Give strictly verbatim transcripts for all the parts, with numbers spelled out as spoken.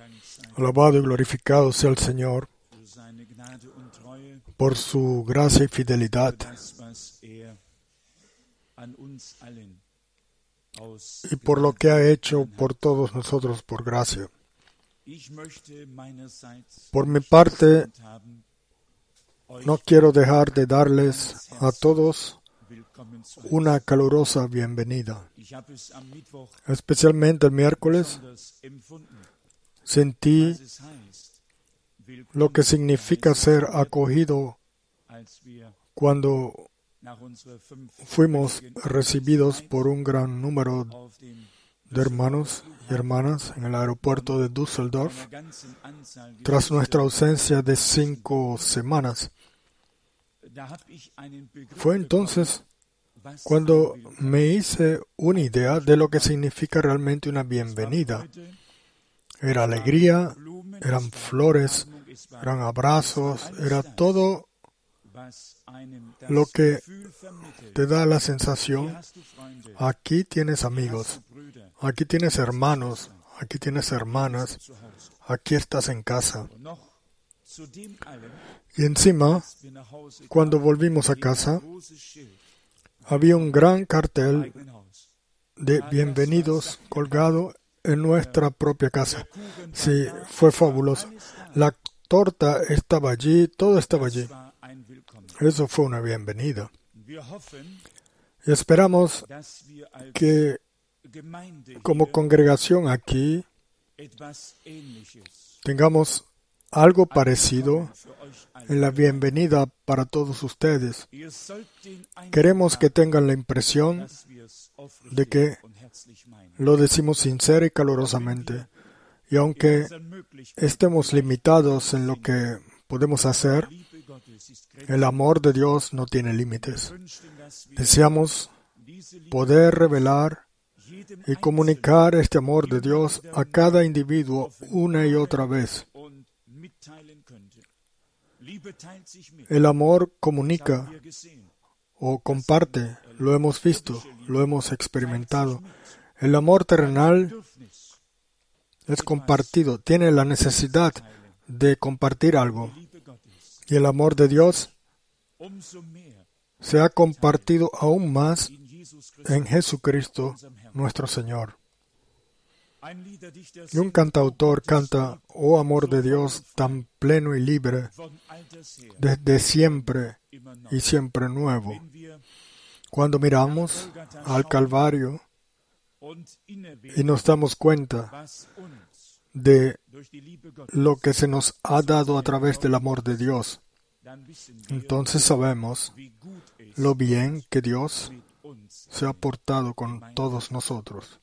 Alabado y glorificado sea el Señor por su gracia y fidelidad y por lo que ha hecho por todos nosotros por gracia. Por mi parte, no quiero dejar de darles a todos una calurosa bienvenida. Especialmente el miércoles sentí lo que significa ser acogido cuando fuimos recibidos por un gran número de hermanos y hermanas en el aeropuerto de Düsseldorf tras nuestra ausencia de cinco semanas. Fue entonces cuando me hice una idea de lo que significa realmente una bienvenida. Era alegría, eran flores, eran abrazos, era todo lo que te da la sensación: aquí tienes amigos, aquí tienes hermanos, aquí tienes hermanas, aquí estás en casa. Y encima, cuando volvimos a casa, había un gran cartel de bienvenidos colgado en nuestra propia casa. Sí, fue fabuloso. La torta estaba allí, todo estaba allí. Eso fue una bienvenida. Y esperamos que como congregación aquí tengamos algo parecido en la bienvenida para todos ustedes. Queremos que tengan la impresión de que lo decimos sincera y calurosamente. Y aunque estemos limitados en lo que podemos hacer, el amor de Dios no tiene límites. Deseamos poder revelar y comunicar este amor de Dios a cada individuo una y otra vez. El amor comunica o comparte, lo hemos visto, lo hemos experimentado. El amor terrenal es compartido, tiene la necesidad de compartir algo. Y el amor de Dios se ha compartido aún más en Jesucristo, nuestro Señor. Y un cantautor canta: oh amor de Dios tan pleno y libre, desde siempre y siempre nuevo. Cuando miramos al Calvario y nos damos cuenta de lo que se nos ha dado a través del amor de Dios, entonces sabemos lo bien que Dios se ha portado con todos nosotros.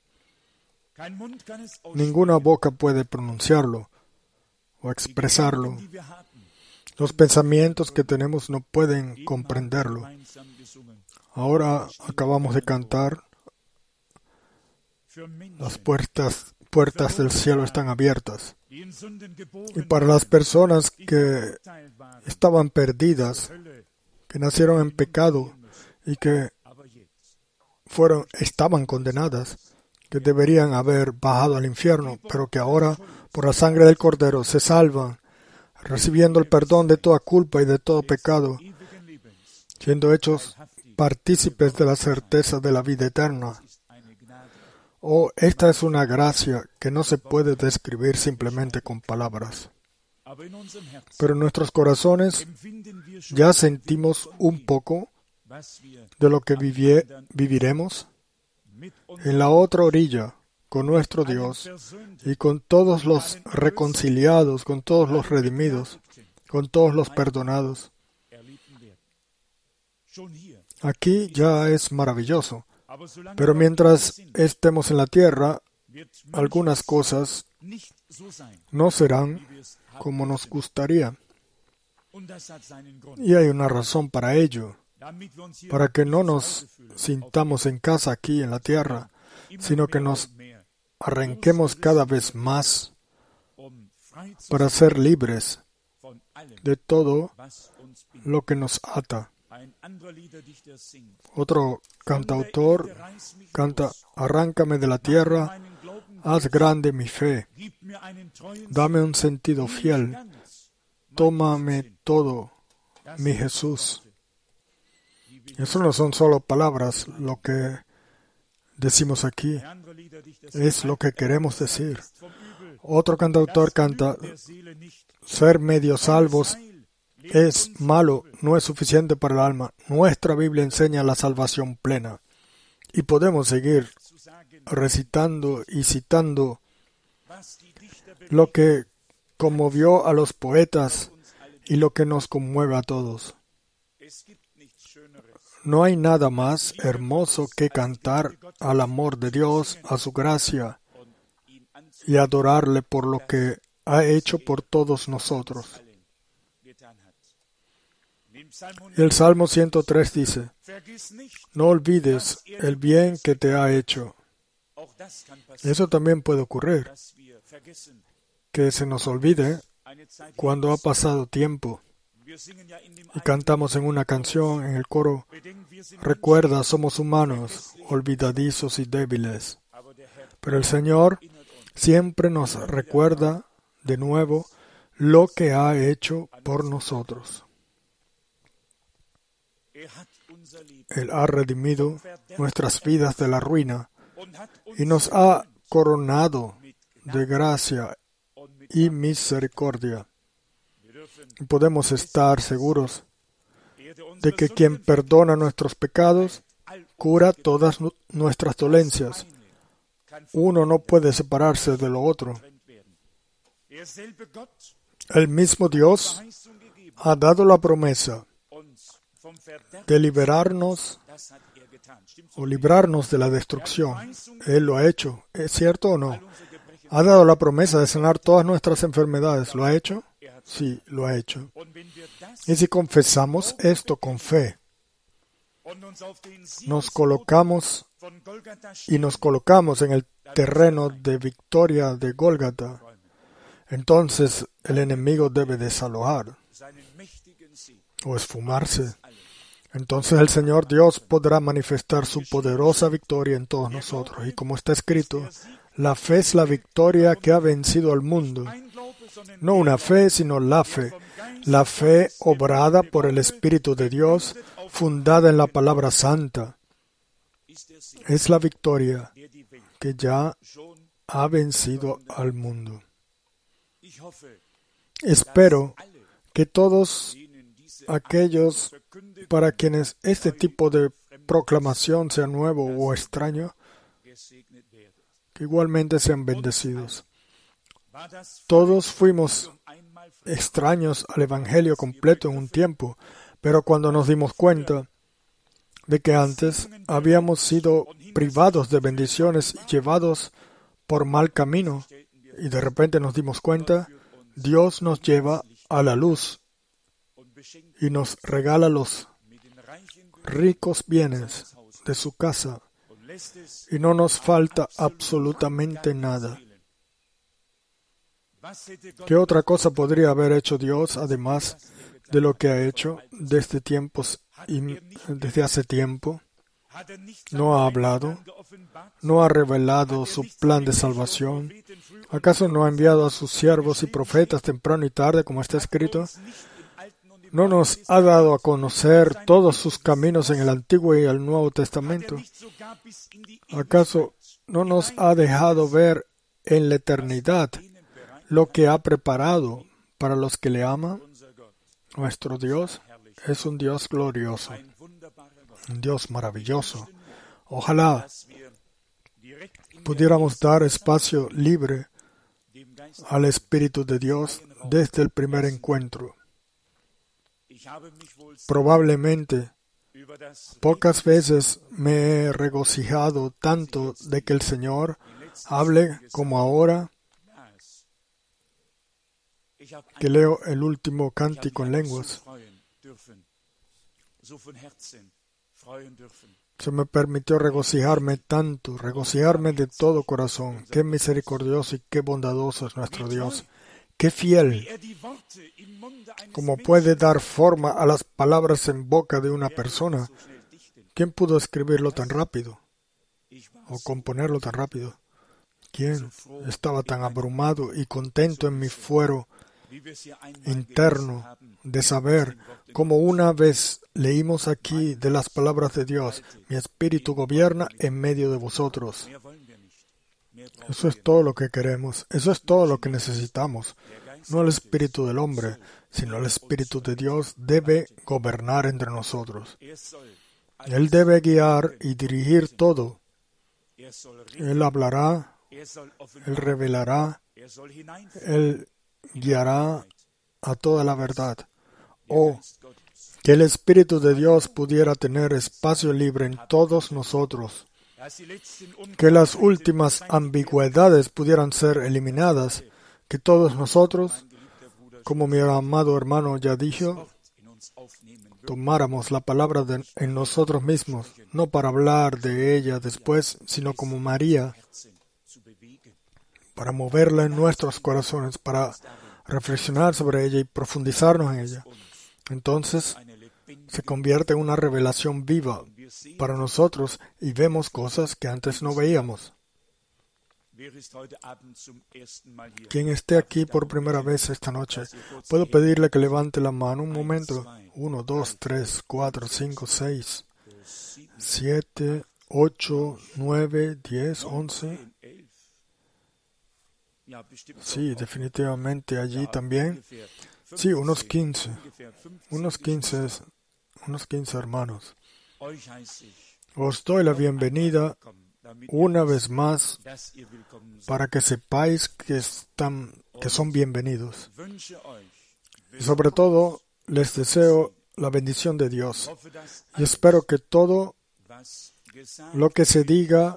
Ninguna boca puede pronunciarlo o expresarlo. Los pensamientos que tenemos no pueden comprenderlo. Ahora acabamos de cantar: las puertas, puertas del cielo están abiertas. Y para las personas que estaban perdidas, que nacieron en pecado y que fueron, estaban condenadas, que deberían haber bajado al infierno, pero que ahora, por la sangre del Cordero, se salvan, recibiendo el perdón de toda culpa y de todo pecado, siendo hechos partícipes de la certeza de la vida eterna. Oh, esta es una gracia que no se puede describir simplemente con palabras. Pero en nuestros corazones ya sentimos un poco de lo que vivie, viviremos en la otra orilla con nuestro Dios y con todos los reconciliados, con todos los redimidos, con todos los perdonados. Aquí ya es maravilloso, pero mientras estemos en la tierra, algunas cosas no serán como nos gustaría. Y hay una razón para ello, para que no nos sintamos en casa aquí en la tierra, sino que nos arranquemos cada vez más para ser libres de todo lo que nos ata. Otro cantautor canta: arráncame de la tierra, Haz grande mi fe. Dame un sentido fiel. Tómame todo, mi Jesús. Eso no son solo palabras, lo que decimos aquí. Es lo que queremos decir. Otro cantautor canta, ser medio salvos es malo, no es suficiente para el alma. Nuestra Biblia enseña la salvación plena. Y podemos seguir recitando y citando lo que conmovió a los poetas y lo que nos conmueve a todos. No hay nada más hermoso que cantar al amor de Dios, a su gracia, y adorarle por lo que ha hecho por todos nosotros. Y el Salmo ciento tres dice, no olvides el bien que te ha hecho. Eso también puede ocurrir, que se nos olvide cuando ha pasado tiempo. Y cantamos en una canción, en el coro, recuerda, somos humanos, olvidadizos y débiles. Pero el Señor siempre nos recuerda de nuevo lo que ha hecho por nosotros. Él ha redimido nuestras vidas de la ruina y nos ha coronado de gracia y misericordia. Y podemos estar seguros de que quien perdona nuestros pecados cura todas nuestras dolencias. Uno no puede separarse de lo otro. El mismo Dios ha dado la promesa de liberarnos o librarnos de la destrucción. Él lo ha hecho. ¿Es cierto o no? Ha dado la promesa de sanar todas nuestras enfermedades. ¿Lo ha hecho? Sí, lo ha hecho. Y si confesamos esto con fe, nos colocamos y nos colocamos en el terreno de victoria de Gólgata, entonces el enemigo debe desalojar o esfumarse. Entonces el Señor Dios podrá manifestar su poderosa victoria en todos nosotros. Y como está escrito, la fe es la victoria que ha vencido al mundo. No una fe, sino la fe. La fe obrada por el Espíritu de Dios, fundada en la palabra santa. Es la victoria que ya ha vencido al mundo. Espero que todos aquellos para quienes este tipo de proclamación sea nuevo o extraño, que igualmente sean bendecidos. Todos fuimos extraños al Evangelio completo en un tiempo, pero cuando nos dimos cuenta de que antes habíamos sido privados de bendiciones y llevados por mal camino, y de repente nos dimos cuenta, Dios nos lleva a la luz y nos regala los ricos bienes de su casa y no nos falta absolutamente nada. ¿Qué otra cosa podría haber hecho Dios además de lo que ha hecho desde tiempos y desde hace tiempo? ¿No ha hablado? ¿No ha revelado su plan de salvación? ¿Acaso no ha enviado a sus siervos y profetas temprano y tarde, como está escrito? ¿No nos ha dado a conocer todos sus caminos en el Antiguo y el Nuevo Testamento? ¿Acaso no nos ha dejado ver en la eternidad lo que ha preparado para los que le aman? Nuestro Dios es un Dios glorioso, un Dios maravilloso. Ojalá pudiéramos dar espacio libre al Espíritu de Dios desde el primer encuentro. Probablemente, pocas veces me he regocijado tanto de que el Señor hable como ahora, que leo el último cántico en lenguas. Se me permitió regocijarme tanto, regocijarme de todo corazón. Qué misericordioso y qué bondadoso es nuestro Dios. Qué fiel, como puede dar forma a las palabras en boca de una persona. ¿Quién pudo escribirlo tan rápido? O componerlo tan rápido. ¿Quién estaba tan abrumado y contento en mi fuero interno de saber, como una vez leímos aquí de las palabras de Dios, mi espíritu gobierna en medio de vosotros? Eso es todo lo que queremos, eso es todo lo que necesitamos. No el espíritu del hombre, sino el espíritu de Dios debe gobernar entre nosotros. Él debe guiar y dirigir todo. Él hablará, Él revelará, Él guiará a toda la verdad. Oh, que el Espíritu de Dios pudiera tener espacio libre en todos nosotros. Que las últimas ambigüedades pudieran ser eliminadas. Que todos nosotros, como mi amado hermano ya dijo, tomáramos la palabra de, en nosotros mismos, no para hablar de ella después, sino como María, para moverla en nuestros corazones, para reflexionar sobre ella y profundizarnos en ella. Entonces, se convierte en una revelación viva para nosotros y vemos cosas que antes no veíamos. Quien esté aquí por primera vez esta noche, puedo pedirle que levante la mano un momento. Uno, dos, tres, cuatro, cinco, seis, siete, ocho, nueve, diez, once. Sí, definitivamente allí también. Sí, unos quince. Unos quince, unos quince hermanos. Os doy la bienvenida una vez más para que sepáis que, están, que son bienvenidos. Y sobre todo, les deseo la bendición de Dios. Y espero que todo lo que se diga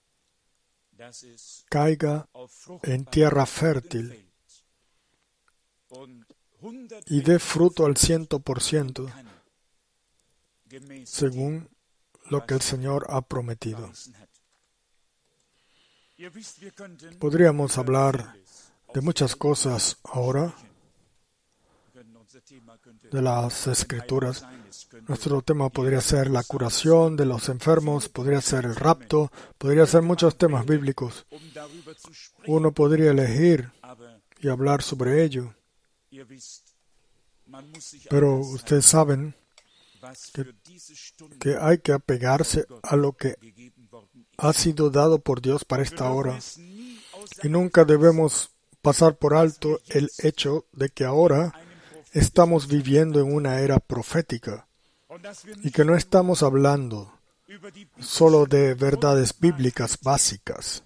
caiga en tierra fértil y dé fruto al ciento por ciento, según lo que el Señor ha prometido. Podríamos hablar de muchas cosas ahora, de las Escrituras. Nuestro tema podría ser la curación de los enfermos, podría ser el rapto, podría ser muchos temas bíblicos. Uno podría elegir y hablar sobre ello. Pero ustedes saben que, que hay que apegarse a lo que ha sido dado por Dios para esta hora. Y nunca debemos pasar por alto el hecho de que ahora estamos viviendo en una era profética y que no estamos hablando solo de verdades bíblicas básicas,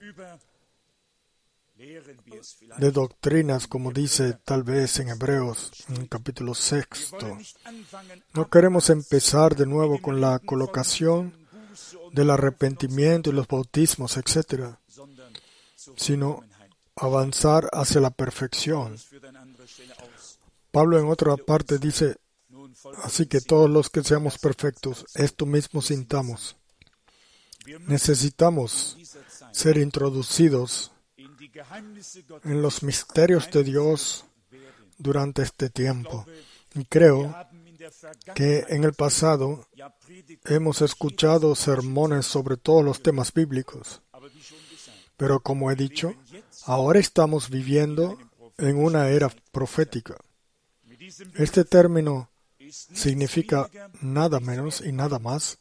de doctrinas, como dice tal vez en Hebreos, en el capítulo sexto. No queremos empezar de nuevo con la colocación del arrepentimiento y los bautismos, etcétera, sino avanzar hacia la perfección. Pablo en otra parte dice, así que todos los que seamos perfectos, esto mismo sintamos. Necesitamos ser introducidos en los misterios de Dios durante este tiempo. Y creo que en el pasado hemos escuchado sermones sobre todos los temas bíblicos. Pero como he dicho, ahora estamos viviendo en una era profética. Este término significa nada menos y nada más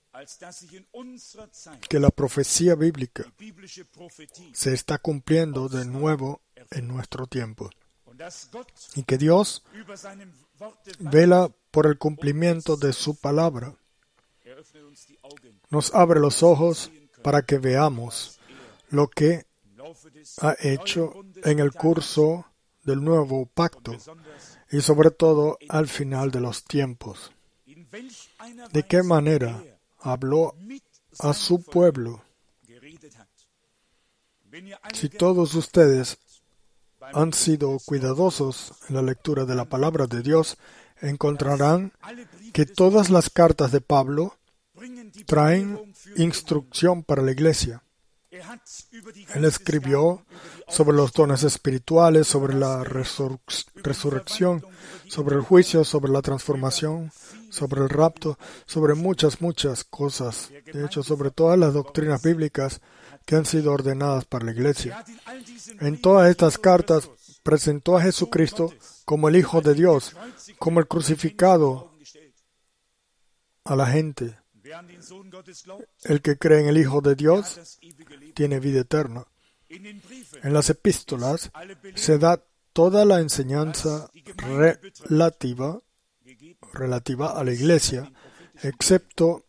que la profecía bíblica se está cumpliendo de nuevo en nuestro tiempo. Y que Dios vela por el cumplimiento de su palabra. Nos abre los ojos para que veamos lo que ha hecho en el curso del nuevo pacto y sobre todo al final de los tiempos. ¿De qué manera habló a su pueblo? Si todos ustedes han sido cuidadosos en la lectura de la palabra de Dios, encontrarán que todas las cartas de Pablo traen instrucción para la iglesia. Él escribió sobre los dones espirituales, sobre la resur- resurrección, sobre el juicio, sobre la transformación, sobre el rapto, sobre muchas, muchas cosas. De hecho, sobre todas las doctrinas bíblicas, que han sido ordenadas para la iglesia. En todas estas cartas presentó a Jesucristo como el Hijo de Dios, como el crucificado a la gente. El que cree en el Hijo de Dios tiene vida eterna. En las epístolas se da toda la enseñanza relativa, relativa a la iglesia, excepto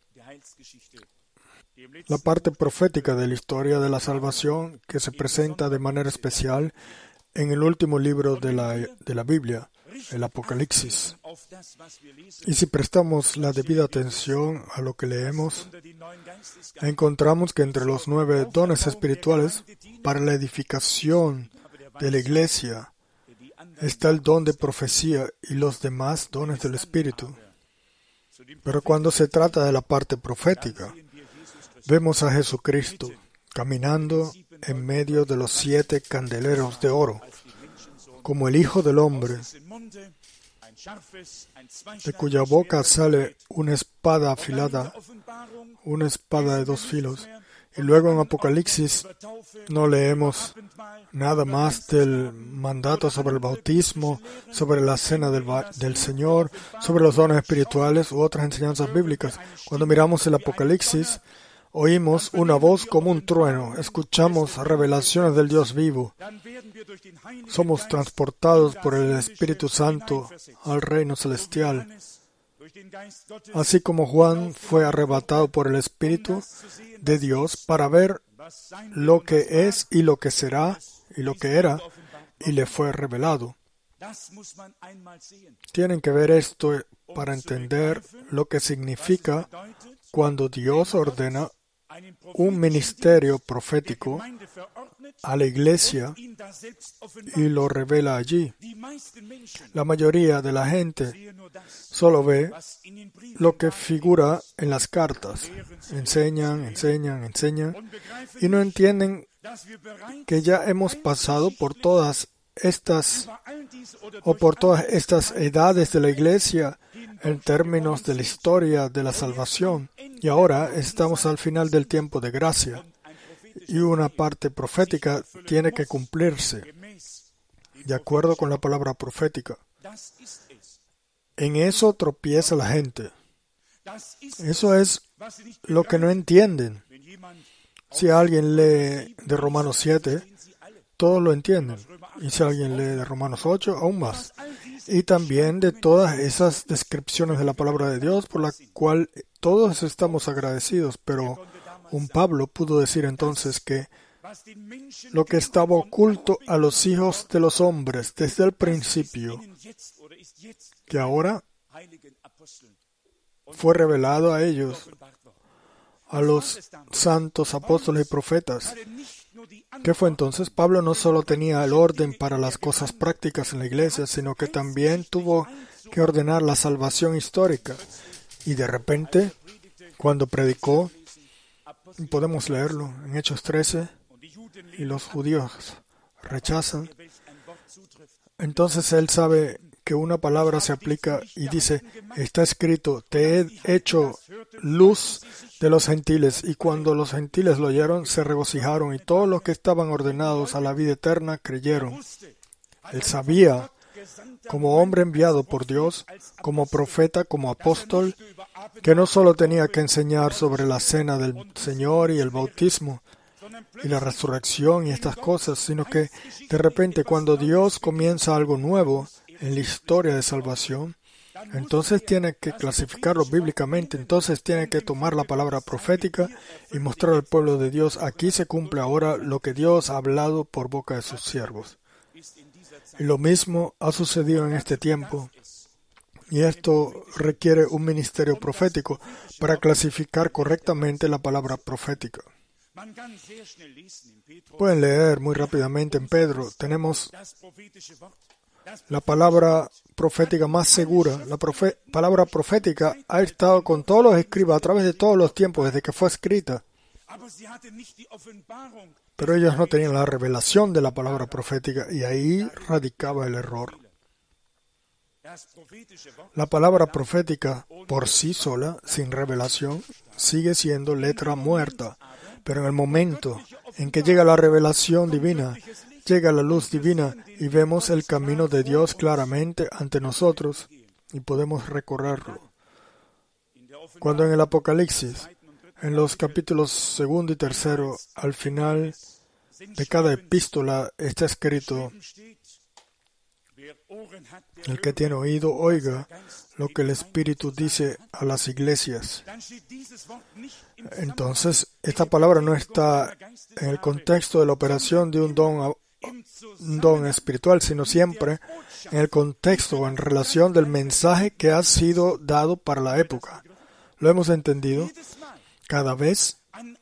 la parte profética de la historia de la salvación que se presenta de manera especial en el último libro de la, de la Biblia, el Apocalipsis. Y si prestamos la debida atención a lo que leemos, encontramos que entre los nueve dones espirituales para la edificación de la iglesia está el don de profecía y los demás dones del Espíritu. Pero cuando se trata de la parte profética, vemos a Jesucristo caminando en medio de los siete candeleros de oro, como el Hijo del Hombre, de cuya boca sale una espada afilada, una espada de dos filos. Y luego en Apocalipsis no leemos nada más del mandato sobre el bautismo, sobre la cena del, del Señor, sobre los dones espirituales u otras enseñanzas bíblicas. Cuando miramos el Apocalipsis, oímos una voz como un trueno, escuchamos revelaciones del Dios vivo. Somos transportados por el Espíritu Santo al reino celestial. Así como Juan fue arrebatado por el Espíritu de Dios para ver lo que es y lo que será y lo que era, y le fue revelado. Tienen que ver esto para entender lo que significa cuando Dios ordena un ministerio profético a la iglesia y lo revela allí. La mayoría de la gente solo ve lo que figura en las cartas. Enseñan, enseñan, enseñan y no entienden que ya hemos pasado por todas estas o por todas estas edades de la iglesia en términos de la historia de la salvación. Y ahora estamos al final del tiempo de gracia. Y una parte profética tiene que cumplirse de acuerdo con la palabra profética. En eso tropieza la gente. Eso es lo que no entienden. Si alguien lee de Romanos siete, todos lo entienden. Y si alguien lee de Romanos ocho, aún más. Y también de todas esas descripciones de la palabra de Dios por la cual todos estamos agradecidos. Pero un Pablo pudo decir entonces que lo que estaba oculto a los hijos de los hombres desde el principio, que ahora fue revelado a ellos, a los santos apóstoles y profetas. ¿Qué fue entonces? Pablo no solo tenía el orden para las cosas prácticas en la iglesia, sino que también tuvo que ordenar la salvación histórica. Y de repente, cuando predicó, podemos leerlo en Hechos trece, y los judíos rechazan, entonces él sabe que una palabra se aplica y dice, está escrito, te he hecho luz de los gentiles. Y cuando los gentiles lo oyeron, se regocijaron, y todos los que estaban ordenados a la vida eterna creyeron. Él sabía, como hombre enviado por Dios, como profeta, como apóstol, que no solo tenía que enseñar sobre la cena del Señor y el bautismo y la resurrección y estas cosas, sino que de repente cuando Dios comienza algo nuevo en la historia de salvación, entonces tiene que clasificarlo bíblicamente, entonces tiene que tomar la palabra profética y mostrar al pueblo de Dios, aquí se cumple ahora lo que Dios ha hablado por boca de sus siervos. Y lo mismo ha sucedido en este tiempo. Y esto requiere un ministerio profético para clasificar correctamente la palabra profética. Pueden leer muy rápidamente en Pedro. Tenemos la palabra profética más segura. La profe- palabra profética ha estado con todos los escribas a través de todos los tiempos, desde que fue escrita. Pero ellos no tenían la revelación de la palabra profética, y ahí radicaba el error. La palabra profética por sí sola, sin revelación, sigue siendo letra muerta. Pero en el momento en que llega la revelación divina, llega la luz divina y vemos el camino de Dios claramente ante nosotros y podemos recorrerlo. Cuando en el Apocalipsis, en los capítulos segundo y tercero, al final de cada epístola está escrito: el que tiene oído, oiga lo que el Espíritu dice a las iglesias. Entonces, esta palabra no está en el contexto de la operación de un don, un don espiritual, sino siempre en el contexto o en relación del mensaje que ha sido dado para la época. ¿Lo hemos entendido? Cada vez,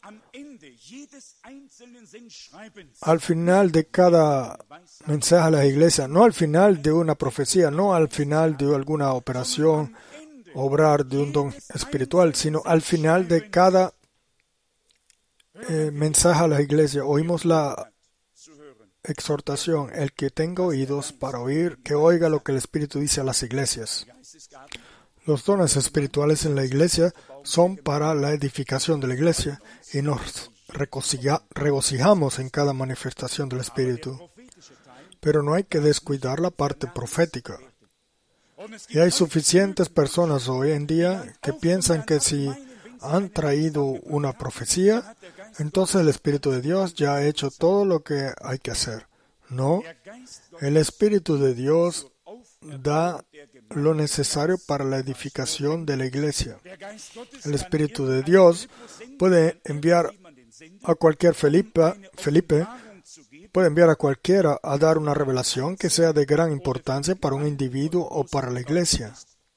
al final de cada mensaje a la iglesia, no al final de una profecía, no al final de alguna operación, obrar de un don espiritual, sino al final de cada eh, mensaje a la iglesia, oímos la exhortación: el que tenga oídos para oír, que oiga lo que el Espíritu dice a las iglesias. Los dones espirituales en la iglesia son para la edificación de la iglesia y nos regocija, regocijamos en cada manifestación del Espíritu. Pero no hay que descuidar la parte profética. Y hay suficientes personas hoy en día que piensan que si han traído una profecía, entonces el Espíritu de Dios ya ha hecho todo lo que hay que hacer. No, el Espíritu de Dios da lo necesario para la edificación de la iglesia. El Espíritu de Dios puede enviar a cualquier Felipe, Felipe, puede enviar a cualquiera a dar una revelación que sea de gran importancia para un individuo o para la iglesia.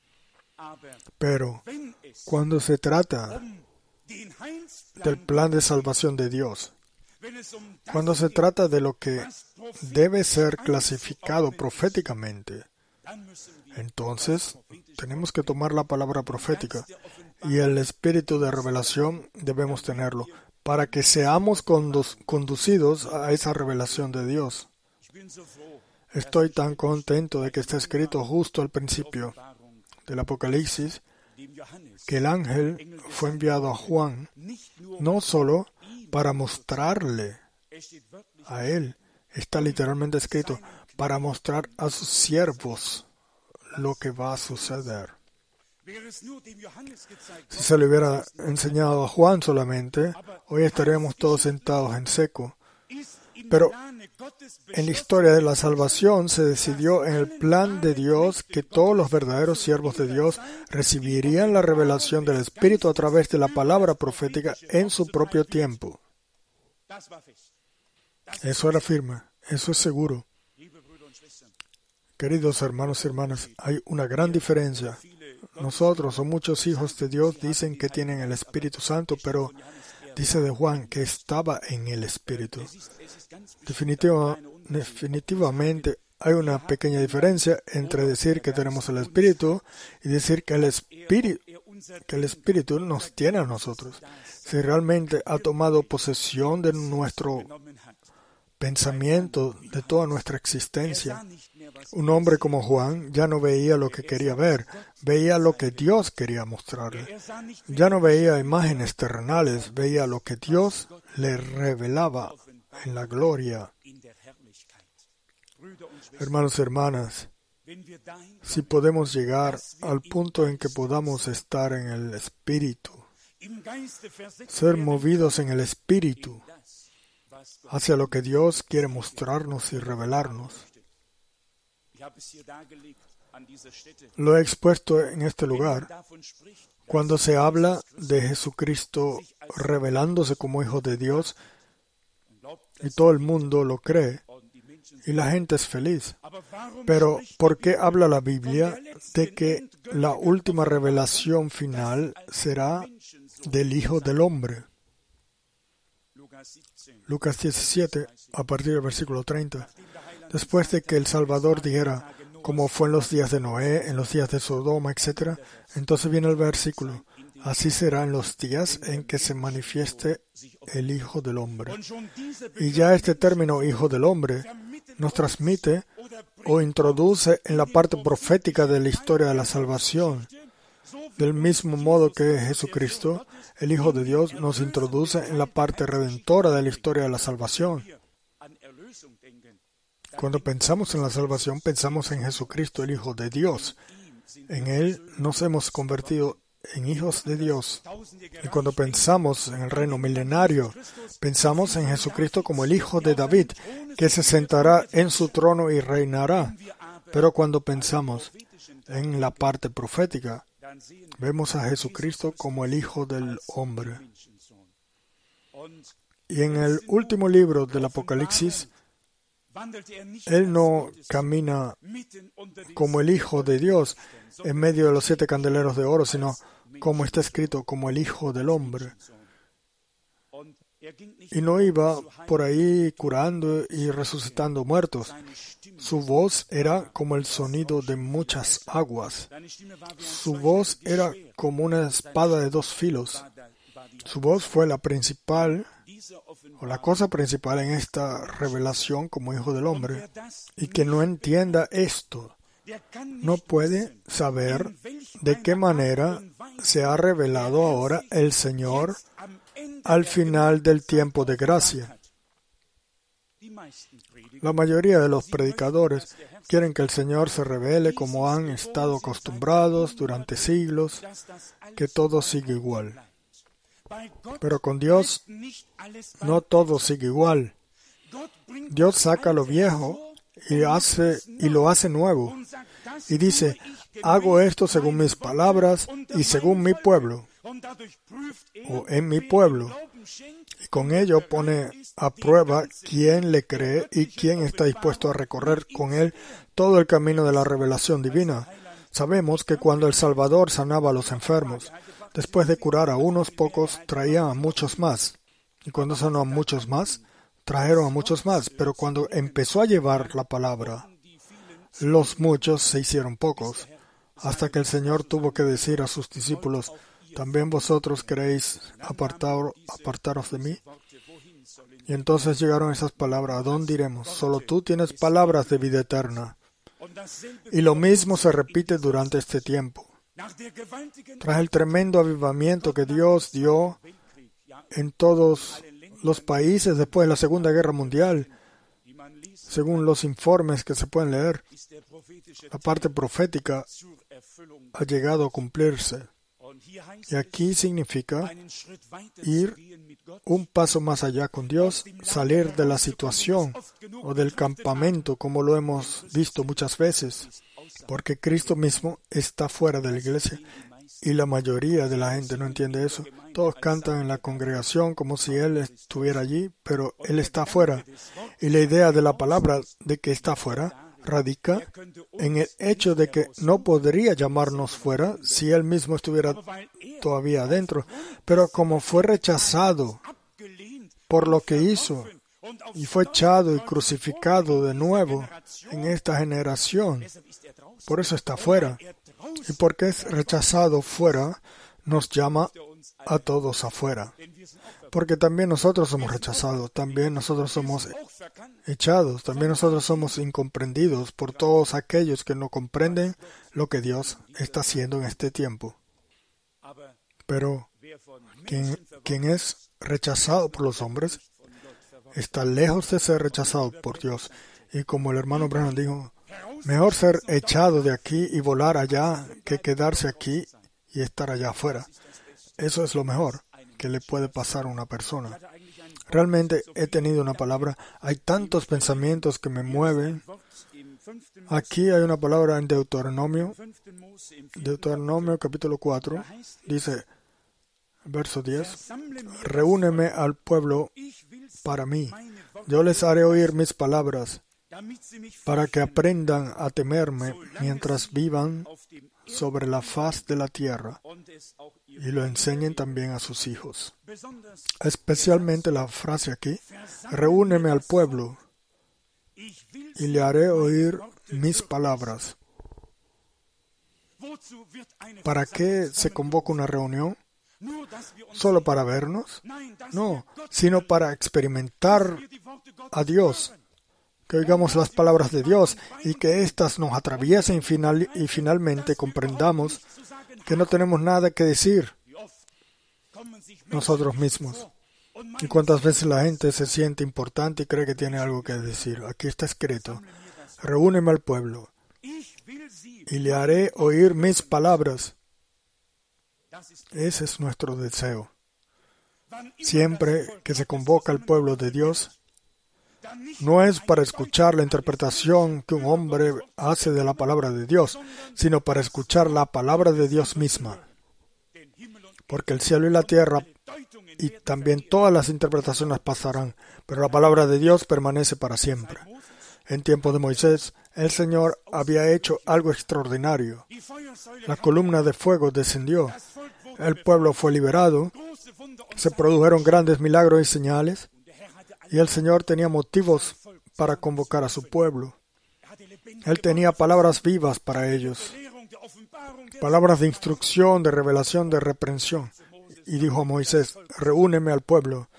Pero cuando se trata del plan de salvación de Dios, cuando se trata de lo que debe ser clasificado proféticamente, entonces tenemos que tomar la palabra profética y el espíritu de revelación debemos tenerlo para que seamos condu- conducidos a esa revelación de Dios. Estoy tan contento de que está escrito justo al principio del Apocalipsis que el ángel fue enviado a Juan no solo para mostrarle a él, está literalmente escrito, para mostrar a sus siervos lo que va a suceder. Si se le hubiera enseñado a Juan solamente, hoy estaríamos todos sentados en seco. Pero en la historia de la salvación se decidió en el plan de Dios que todos los verdaderos siervos de Dios recibirían la revelación del Espíritu a través de la palabra profética en su propio tiempo. Eso era firme, eso es seguro. Queridos hermanos y hermanas, hay una gran diferencia. Nosotros o muchos hijos de Dios dicen que tienen el Espíritu Santo, pero dice de Juan que estaba en el Espíritu. Definitiva, definitivamente hay una pequeña diferencia entre decir que tenemos el Espíritu y decir que el Espíritu, que el Espíritu nos tiene a nosotros. Si realmente ha tomado posesión de nuestro pensamiento, de toda nuestra existencia. Un hombre como Juan ya no veía lo que quería ver, veía lo que Dios quería mostrarle. Ya no veía imágenes terrenales, veía lo que Dios le revelaba en la gloria. Hermanos y hermanas, si podemos llegar al punto en que podamos estar en el Espíritu, ser movidos en el Espíritu, hacia lo que Dios quiere mostrarnos y revelarnos. Lo he expuesto en este lugar cuando se habla de Jesucristo revelándose como Hijo de Dios y todo el mundo lo cree y la gente es feliz. Pero ¿por qué habla la Biblia de que la última revelación final será del Hijo del Hombre? Lucas diecisiete, a partir del versículo treinta. Después de que el Salvador dijera, como fue en los días de Noé, en los días de Sodoma, etcétera, entonces viene el versículo, así será en los días en que se manifieste el Hijo del Hombre. Y ya este término Hijo del Hombre nos transmite o introduce en la parte profética de la historia de la salvación, Del mismo modo que Jesucristo, el Hijo de Dios, nos introduce en la parte redentora de la historia de la salvación. Cuando pensamos en la salvación, pensamos en Jesucristo, el Hijo de Dios. En Él nos hemos convertido en hijos de Dios. Y cuando pensamos en el reino milenario, pensamos en Jesucristo como el Hijo de David, que se sentará en su trono y reinará. Pero cuando pensamos en la parte profética, vemos a Jesucristo como el Hijo del Hombre. Y en el último libro del Apocalipsis, Él no camina como el Hijo de Dios en medio de los siete candeleros de oro, sino como está escrito, como el Hijo del Hombre. Y no iba por ahí curando y resucitando muertos. Su voz era como el sonido de muchas aguas. Su voz era como una espada de dos filos. Su voz fue la principal, o la cosa principal en esta revelación como Hijo del Hombre. Y quien no entienda esto, no puede saber de qué manera se ha revelado ahora el Señor al final del tiempo de gracia. La mayoría de los predicadores quieren que el Señor se revele como han estado acostumbrados durante siglos, que todo sigue igual. Pero con Dios no todo sigue igual. Dios saca lo viejo y hace y lo hace nuevo. Y dice, hago esto según mis palabras y según mi pueblo, o en mi pueblo. Y con ello pone a prueba quién le cree y quién está dispuesto a recorrer con él todo el camino de la revelación divina. Sabemos que cuando el Salvador sanaba a los enfermos, después de curar a unos pocos, traía a muchos más. Y cuando sanó a muchos más, trajeron a muchos más. Pero cuando empezó a llevar la palabra, los muchos se hicieron pocos, hasta que el Señor tuvo que decir a sus discípulos, ¿también vosotros queréis apartar, apartaros de mí? Y entonces llegaron esas palabras, ¿a dónde iremos? Solo tú tienes palabras de vida eterna. Y lo mismo se repite durante este tiempo. Tras el tremendo avivamiento que Dios dio en todos los países después de la Segunda Guerra Mundial, según los informes que se pueden leer, la parte profética ha llegado a cumplirse. Y aquí significa ir un paso más allá con Dios, salir de la situación o del campamento, como lo hemos visto muchas veces, porque Cristo mismo está fuera de la iglesia y la mayoría de la gente no entiende eso. Todos cantan en la congregación como si Él estuviera allí, pero Él está afuera. Y la idea de la palabra de que está afuera radica en el hecho de que no podría llamarnos fuera si Él mismo estuviera todavía adentro. Pero como fue rechazado por lo que hizo y fue echado y crucificado de nuevo en esta generación, por eso está fuera. Y porque es rechazado fuera, nos llama a todos afuera. Porque también nosotros somos rechazados, también nosotros somos echados, también nosotros somos incomprendidos por todos aquellos que no comprenden lo que Dios está haciendo en este tiempo. Pero quien, quien es rechazado por los hombres está lejos de ser rechazado por Dios. Y como el hermano Branham dijo, mejor ser echado de aquí y volar allá que quedarse aquí y estar allá afuera. Eso es lo mejor que le puede pasar a una persona. Realmente he tenido una palabra. Hay tantos pensamientos que me mueven. Aquí hay una palabra en Deuteronomio. Deuteronomio capítulo cuatro. Dice, verso diez. Reúneme al pueblo para mí. Yo les haré oír mis palabras para que aprendan a temerme mientras vivan sobre la faz de la tierra y lo enseñen también a sus hijos. Especialmente la frase aquí, reúneme al pueblo y le haré oír mis palabras. ¿Para qué se convoca una reunión? ¿Solo para vernos? No, sino para experimentar a Dios, que oigamos las palabras de Dios y que éstas nos atraviesen final, y finalmente comprendamos que no tenemos nada que decir nosotros mismos. Y cuántas veces la gente se siente importante y cree que tiene algo que decir. Aquí está escrito: reúneme al pueblo y le haré oír mis palabras. Ese es nuestro deseo. Siempre que se convoca al pueblo de Dios, no es para escuchar la interpretación que un hombre hace de la palabra de Dios, sino para escuchar la palabra de Dios misma. Porque el cielo y la tierra y también todas las interpretaciones pasarán, pero la palabra de Dios permanece para siempre. En tiempo de Moisés, el Señor había hecho algo extraordinario. La columna de fuego descendió, el pueblo fue liberado, se produjeron grandes milagros y señales, y el Señor tenía motivos para convocar a su pueblo. Él tenía palabras vivas para ellos, palabras de instrucción, de revelación, de reprensión. Y dijo a Moisés: reúneme al pueblo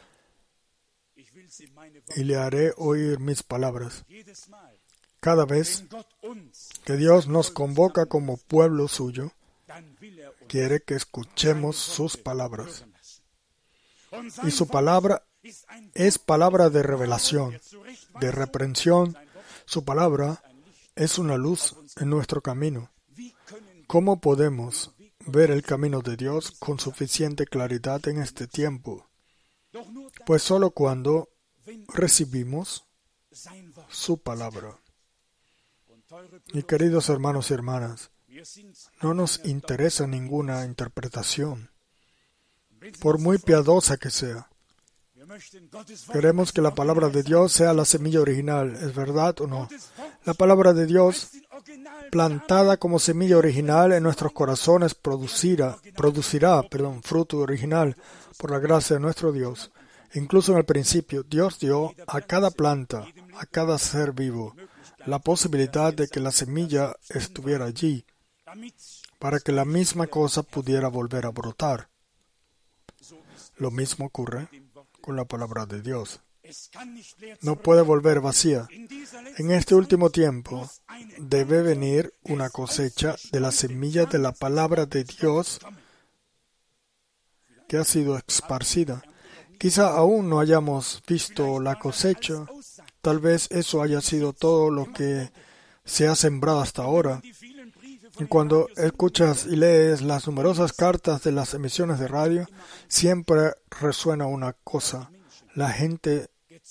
y le haré oír mis palabras. Cada vez que Dios nos convoca como pueblo suyo, quiere que escuchemos sus palabras. Y su palabra es palabra de revelación, de reprensión. Su palabra es una luz en nuestro camino. ¿Cómo podemos ver el camino de Dios con suficiente claridad en este tiempo? Pues solo cuando recibimos su palabra. Y queridos hermanos y hermanas, no nos interesa ninguna interpretación, por muy piadosa que sea. Queremos que la palabra de Dios sea la semilla original, ¿es verdad o no? La palabra de Dios, plantada como semilla original en nuestros corazones, producirá, producirá perdón, fruto original por la gracia de nuestro Dios. Incluso en el principio, Dios dio a cada planta, a cada ser vivo, la posibilidad de que la semilla estuviera allí, para que la misma cosa pudiera volver a brotar. Lo mismo ocurre con la palabra de Dios. No puede volver vacía. En este último tiempo debe venir una cosecha de la semilla de la palabra de Dios que ha sido esparcida. Quizá aún no hayamos visto la cosecha. Tal vez eso haya sido todo lo que se ha sembrado hasta ahora. Y cuando escuchas y lees las numerosas cartas de las emisiones de radio, siempre resuena una cosa. La gente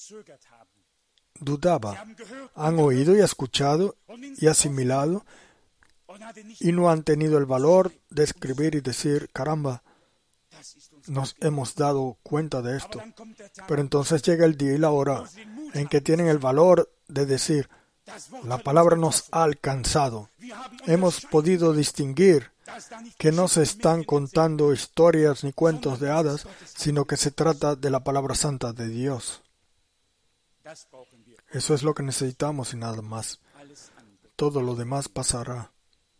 dudaba. Han oído y escuchado y asimilado y no han tenido el valor de escribir y decir: caramba, nos hemos dado cuenta de esto. Pero entonces llega el día y la hora en que tienen el valor de decir: la palabra nos ha alcanzado. Hemos podido distinguir que no se están contando historias ni cuentos de hadas, sino que se trata de la palabra santa de Dios. Eso es lo que necesitamos y nada más. Todo lo demás pasará.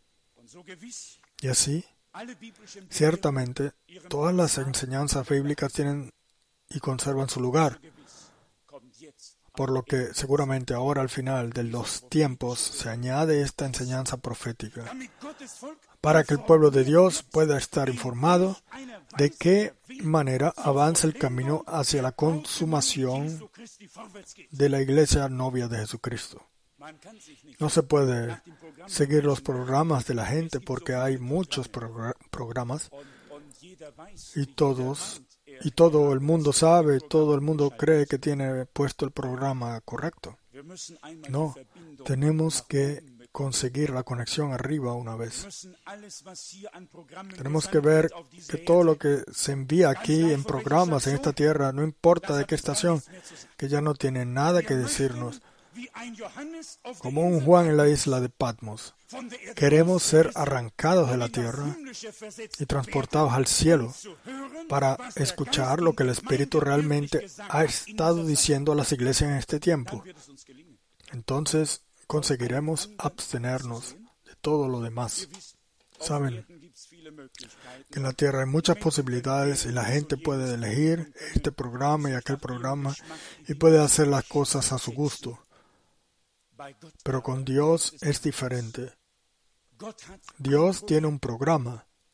Y así, ciertamente, todas las enseñanzas bíblicas tienen y conservan su lugar, por lo que seguramente ahora al final de los tiempos se añade esta enseñanza profética, para que el pueblo de Dios pueda estar informado de qué manera avanza el camino hacia la consumación de la iglesia novia de Jesucristo. No se puede seguir los programas de la gente porque hay muchos progr- programas y todos y todo el mundo sabe, todo el mundo cree que tiene puesto el programa correcto. No, tenemos que conseguir la conexión arriba una vez. Tenemos que ver que todo lo que se envía aquí en programas en esta tierra, no importa de qué estación, que ya no tiene nada que decirnos. Como un Juan en la isla de Patmos, queremos ser arrancados de la tierra y transportados al cielo para escuchar lo que el Espíritu realmente ha estado diciendo a las iglesias en este tiempo. Entonces conseguiremos abstenernos de todo lo demás. Saben que en la tierra hay muchas posibilidades y la gente puede elegir este programa y aquel programa y puede hacer las cosas a su gusto. Pero con Dios es diferente. Dios tiene un programa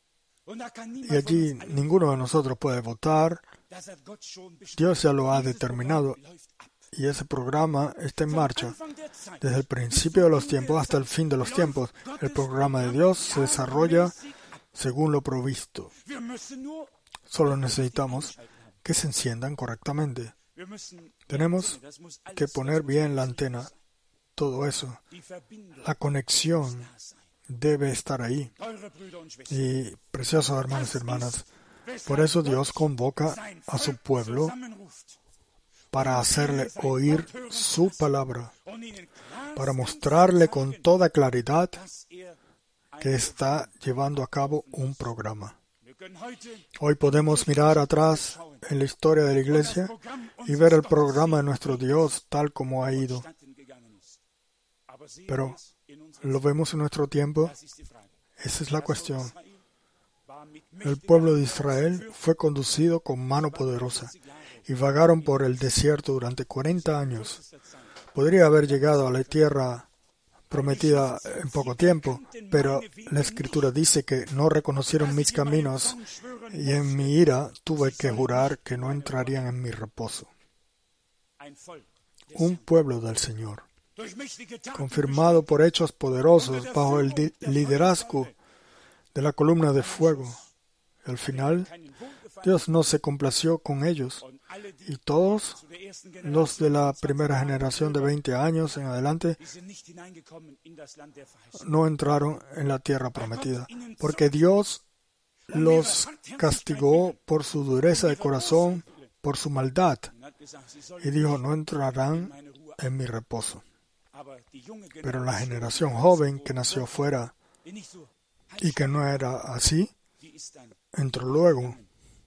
Y allí ninguno de nosotros puede votar. Dios ya lo ha determinado. Y ese programa está en marcha. Desde el principio de los tiempos hasta el fin de los tiempos, el programa de Dios se desarrolla según lo provisto. Solo necesitamos que se enciendan correctamente. Tenemos que poner bien la antena. Todo eso. La conexión debe estar ahí. Y, preciosos hermanos y hermanas, por eso Dios convoca a su pueblo para hacerle oír su palabra, para mostrarle con toda claridad que está llevando a cabo un programa. Hoy podemos mirar atrás en la historia de la Iglesia y ver el programa de nuestro Dios tal como ha ido. Pero, ¿lo vemos en nuestro tiempo? Esa es la cuestión. El pueblo de Israel fue conducido con mano poderosa y vagaron por el desierto durante cuarenta años. Podría haber llegado a la tierra prometida en poco tiempo, pero la Escritura dice que no reconocieron mis caminos y en mi ira tuve que jurar que no entrarían en mi reposo. Un pueblo del Señor, confirmado por hechos poderosos bajo el di- liderazgo de la columna de fuego. Al final, Dios no se complació con ellos y todos los de la primera generación de veinte años en adelante no entraron en la tierra prometida, porque Dios los castigó por su dureza de corazón, por su maldad, y dijo, no entrarán en mi reposo. Pero la generación joven que nació fuera y que no era así, entró luego.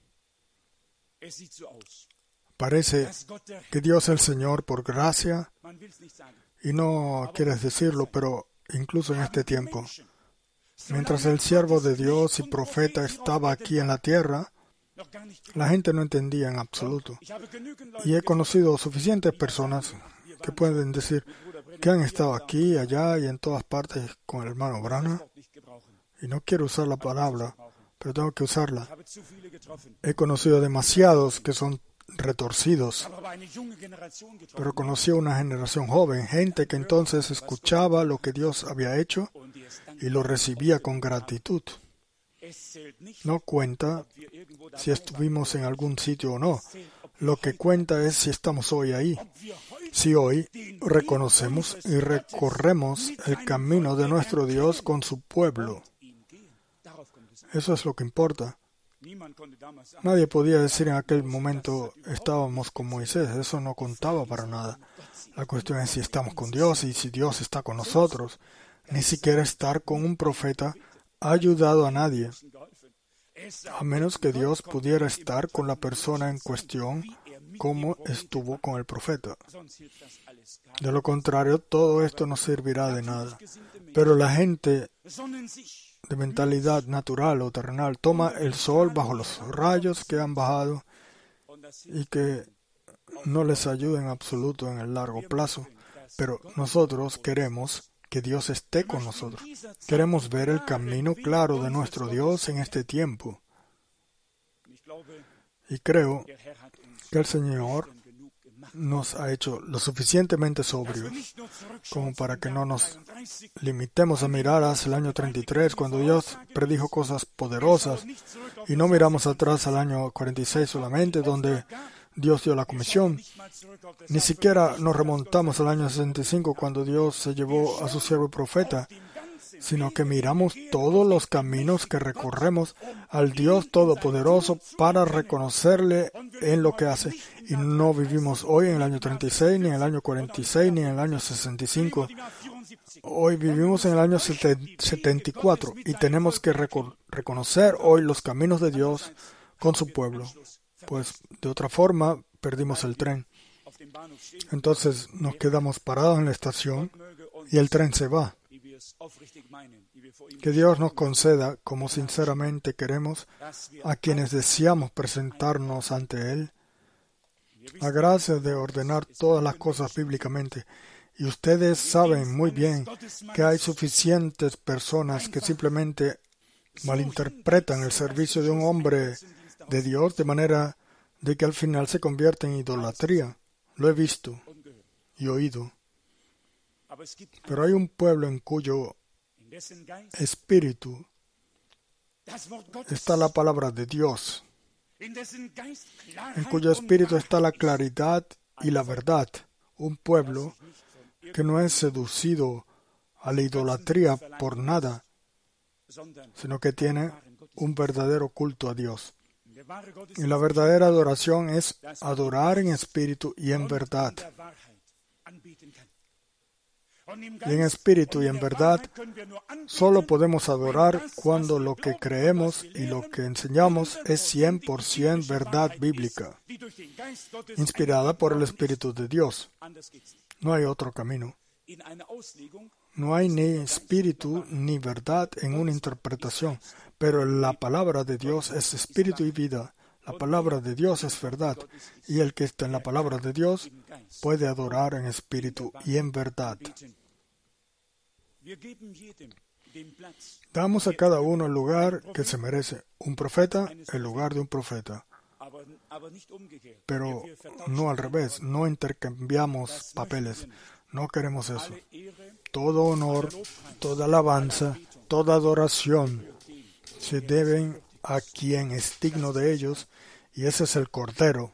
Parece que Dios el Señor, por gracia, y no quieres decirlo, pero incluso en este tiempo, mientras el siervo de Dios y profeta estaba aquí en la tierra, la gente no entendía en absoluto. Y he conocido suficientes personas que pueden decir que han estado aquí, allá y en todas partes con el hermano Branham, y no quiero usar la palabra, pero tengo que usarla. He conocido demasiados que son retorcidos, pero conocí a una generación joven, gente que entonces escuchaba lo que Dios había hecho y lo recibía con gratitud. No cuenta si estuvimos en algún sitio o no. Lo que cuenta es si estamos hoy ahí. Si hoy reconocemos y recorremos el camino de nuestro Dios con su pueblo. Eso es lo que importa. Nadie podía decir en aquel momento estábamos con Moisés. Eso no contaba para nada. La cuestión es si estamos con Dios y si Dios está con nosotros. Ni siquiera estar con un profeta ha ayudado a nadie, a menos que Dios pudiera estar con la persona en cuestión como estuvo con el profeta. De lo contrario, todo esto no servirá de nada. Pero la gente de mentalidad natural o terrenal toma el sol bajo los rayos que han bajado y que no les ayuda en absoluto en el largo plazo. Pero nosotros queremos que Dios esté con nosotros. Queremos ver el camino claro de nuestro Dios en este tiempo. Y creo que el Señor nos ha hecho lo suficientemente sobrios como para que no nos limitemos a mirar hacia el año treinta y tres, cuando Dios predijo cosas poderosas, y no miramos atrás al año cuarenta y seis solamente, donde Dios dio la comisión. Ni siquiera nos remontamos al año sesenta y cinco, cuando Dios se llevó a su siervo profeta, sino que miramos todos los caminos que recorremos al Dios Todopoderoso para reconocerle en lo que hace. Y no vivimos hoy en el año treinta y seis, ni en el año cuarenta y seis, ni en el año sesenta y cinco. Hoy vivimos en el año setenta y cuatro y tenemos que reco- reconocer hoy los caminos de Dios con su pueblo. Pues de otra forma perdimos el tren. Entonces nos quedamos parados en la estación y el tren se va. Que Dios nos conceda, como sinceramente queremos, a quienes deseamos presentarnos ante Él, la gracia de ordenar todas las cosas bíblicamente. Y ustedes saben muy bien que hay suficientes personas que simplemente malinterpretan el servicio de un hombre de Dios de manera de que al final se convierte en idolatría. Lo he visto y oído. Pero hay un pueblo en cuyo espíritu está la palabra de Dios, en cuyo espíritu está la claridad y la verdad. Un pueblo que no es seducido a la idolatría por nada, sino que tiene un verdadero culto a Dios. Y la verdadera adoración es adorar en espíritu y en verdad. Y en espíritu y en verdad solo podemos adorar cuando lo que creemos y lo que enseñamos es cien por ciento verdad bíblica, inspirada por el Espíritu de Dios. No hay otro camino. No hay ni espíritu ni verdad en una interpretación, pero la palabra de Dios es espíritu y vida. La palabra de Dios es verdad, y el que está en la palabra de Dios puede adorar en espíritu y en verdad. Damos a cada uno el lugar que se merece. Un profeta, el lugar de un profeta. Pero no al revés, no intercambiamos papeles. No queremos eso. Todo honor, toda alabanza, toda adoración se deben a quien es digno de ellos, y ese es el Cordero.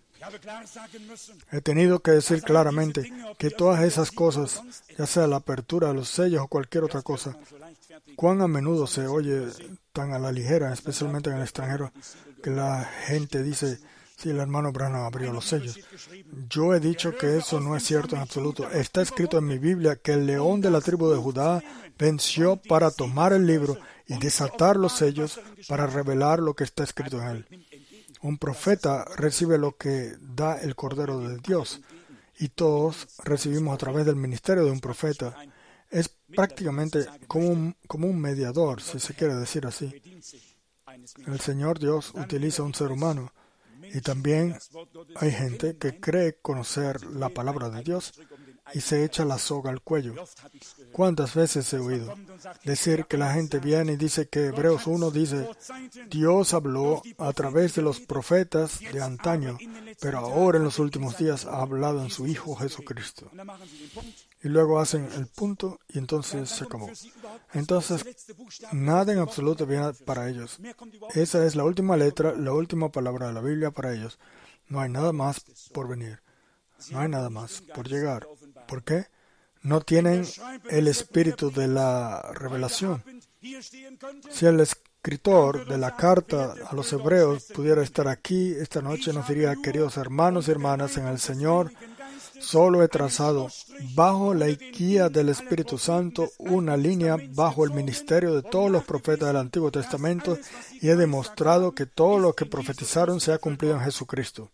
He tenido que decir claramente que todas esas cosas, ya sea la apertura de los sellos o cualquier otra cosa, cuán a menudo se oye tan a la ligera, especialmente en el extranjero, que la gente dice, sí, el hermano Branham abrió los sellos. Yo he dicho que eso no es cierto en absoluto. Está escrito en mi Biblia que el león de la tribu de Judá venció para tomar el libro y desatar los sellos para revelar lo que está escrito en él. Un profeta recibe lo que da el Cordero de Dios, y todos recibimos a través del ministerio de un profeta. Es prácticamente como un, como un mediador, si se quiere decir así. El Señor Dios utiliza un ser humano, y también hay gente que cree conocer la palabra de Dios y se echa la soga al cuello. ¿Cuántas veces he oído decir que la gente viene y dice que Hebreos uno dice, Dios habló a través de los profetas de antaño, pero ahora en los últimos días ha hablado en su Hijo Jesucristo? Y luego hacen el punto y entonces se acabó. Entonces, nada en absoluto viene para ellos. Esa es la última letra, la última palabra de la Biblia para ellos. No hay nada más por venir. No hay nada más por llegar. ¿Por qué? No tienen el espíritu de la revelación. Si el escritor de la carta a los hebreos pudiera estar aquí esta noche, nos diría, queridos hermanos y hermanas en el Señor, solo he trazado bajo la guía del Espíritu Santo una línea bajo el ministerio de todos los profetas del Antiguo Testamento y he demostrado que todo lo que profetizaron se ha cumplido en Jesucristo.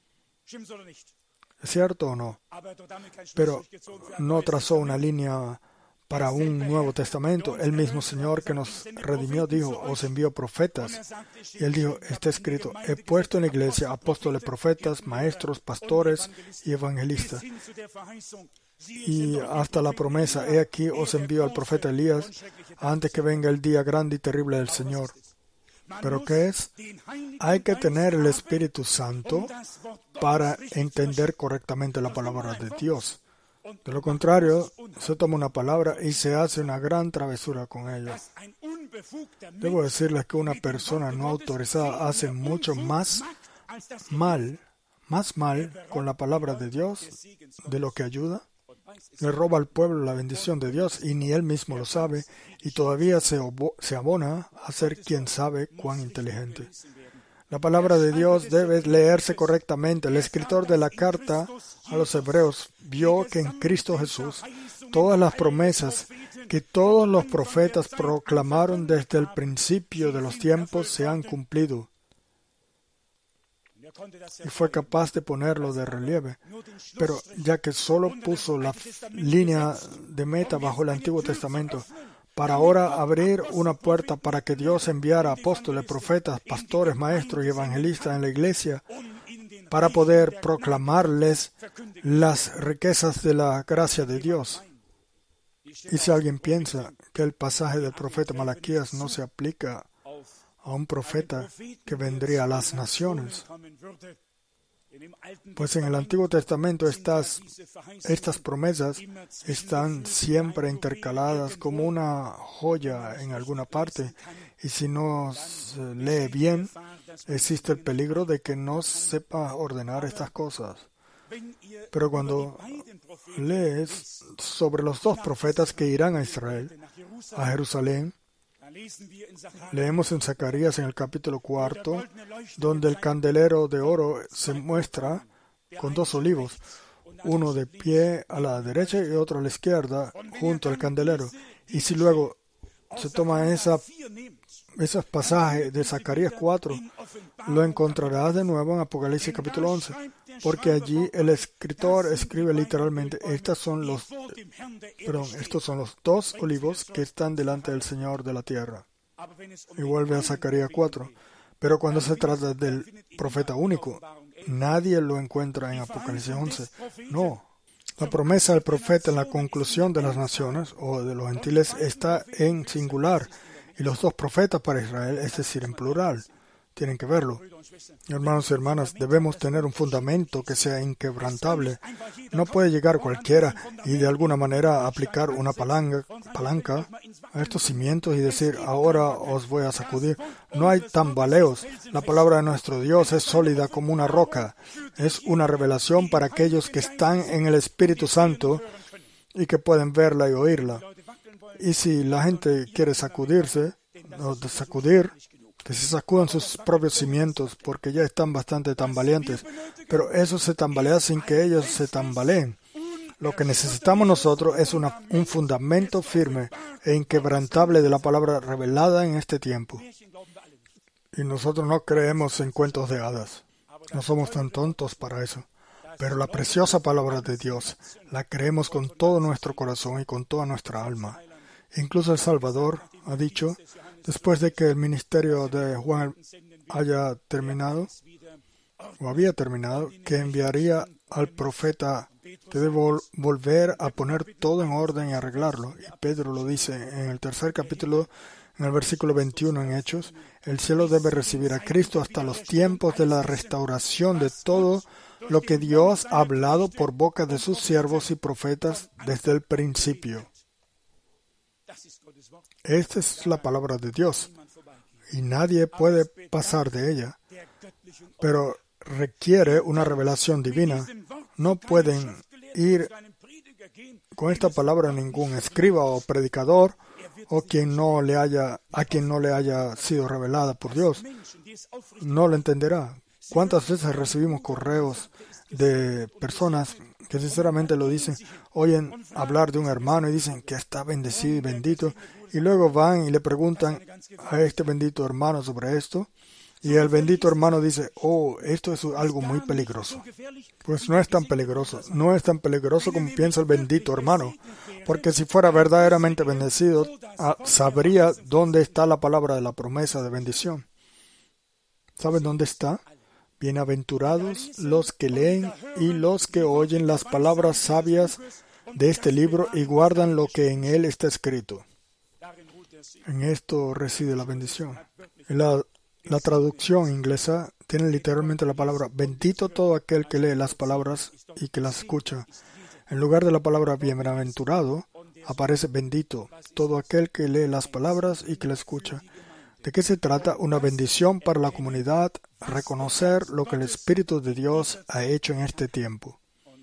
¿Es cierto o no? Pero no trazó una línea para un Nuevo Testamento. El mismo Señor que nos redimió dijo, os envío profetas. Y Él dijo, está escrito, he puesto en la iglesia apóstoles, profetas, maestros, pastores y evangelistas. Y hasta la promesa, he aquí os envío al profeta Elías antes que venga el día grande y terrible del Señor. ¿Pero qué es? Hay que tener el Espíritu Santo para entender correctamente la palabra de Dios. De lo contrario, se toma una palabra y se hace una gran travesura con ella. Debo decirles que una persona no autorizada hace mucho más mal, más mal con la palabra de Dios de lo que ayuda. Le roba al pueblo la bendición de Dios y ni él mismo lo sabe y todavía se, obo- se abona a ser quien sabe cuán inteligente. La palabra de Dios debe leerse correctamente. El escritor de la carta a los hebreos vio que en Cristo Jesús todas las promesas que todos los profetas proclamaron desde el principio de los tiempos se han cumplido. Y fue capaz de ponerlo de relieve. Pero ya que solo puso la f- línea de meta bajo el Antiguo Testamento, para ahora abrir una puerta para que Dios enviara apóstoles, profetas, pastores, maestros y evangelistas en la iglesia para poder proclamarles las riquezas de la gracia de Dios. Y si alguien piensa que el pasaje del profeta Malaquías no se aplica a un profeta que vendría a las naciones. Pues en el Antiguo Testamento estas, estas promesas están siempre intercaladas como una joya en alguna parte, y si no se lee bien, existe el peligro de que no sepa ordenar estas cosas. Pero cuando lees sobre los dos profetas que irán a Israel, a Jerusalén, leemos en Zacarías en el capítulo cuarto, donde el candelero de oro se muestra con dos olivos, uno de pie a la derecha y otro a la izquierda, junto al candelero. Y si luego se toma esa, esos pasajes de Zacarías cuatro, lo encontrarás de nuevo en Apocalipsis capítulo once, porque allí el escritor escribe literalmente, estas son los, perdón, estos son los dos olivos que están delante del Señor de la tierra. Y vuelve a Zacarías cuatro. Pero cuando se trata del profeta único, nadie lo encuentra en Apocalipsis once. No. La promesa del profeta en la conclusión de las naciones o de los gentiles está en singular, y los dos profetas para Israel, es decir, en plural. Tienen que verlo. Hermanos y hermanas, debemos tener un fundamento que sea inquebrantable. No puede llegar cualquiera y de alguna manera aplicar una palanca, palanca a estos cimientos y decir, ahora os voy a sacudir. No hay tambaleos. La palabra de nuestro Dios es sólida como una roca. Es una revelación para aquellos que están en el Espíritu Santo y que pueden verla y oírla. Y si la gente quiere sacudirse, o sacudir, que se sacudan sus propios cimientos, porque ya están bastante tambaleantes. Pero eso se tambalea sin que ellos se tambaleen. Lo que necesitamos nosotros es una, un fundamento firme e inquebrantable de la palabra revelada en este tiempo. Y nosotros no creemos en cuentos de hadas. No somos tan tontos para eso. Pero la preciosa palabra de Dios la creemos con todo nuestro corazón y con toda nuestra alma. Incluso el Salvador ha dicho, después de que el ministerio de Juan haya terminado, o había terminado, que enviaría al profeta que debe vol- volver a poner todo en orden y arreglarlo. Y Pedro lo dice en el tercer capítulo, en el versículo veintiuno en Hechos, el cielo debe recibir a Cristo hasta los tiempos de la restauración de todo lo que Dios ha hablado por boca de sus siervos y profetas desde el principio. Esta es la palabra de Dios y nadie puede pasar de ella, pero requiere una revelación divina. No pueden ir con esta palabra ningún escriba o predicador o quien no le haya, a quien no le haya sido revelada por Dios. No lo entenderá. ¿Cuántas veces recibimos correos de personas que sinceramente lo dicen, oyen hablar de un hermano y dicen que está bendecido y bendito, y luego van y le preguntan a este bendito hermano sobre esto, y el bendito hermano dice, oh, esto es algo muy peligroso. Pues no es tan peligroso, no es tan peligroso como piensa el bendito hermano, porque si fuera verdaderamente bendecido, sabría dónde está la palabra de la promesa de bendición. ¿Saben dónde está? Bienaventurados los que leen y los que oyen las palabras sabias de este libro y guardan lo que en él está escrito. En esto reside la bendición. La, la traducción inglesa tiene literalmente la palabra bendito todo aquel que lee las palabras y que las escucha. En lugar de la palabra bienaventurado, aparece bendito todo aquel que lee las palabras y que las escucha. ¿De qué se trata? Una bendición para la comunidad, reconocer lo que el Espíritu de Dios ha hecho en este tiempo.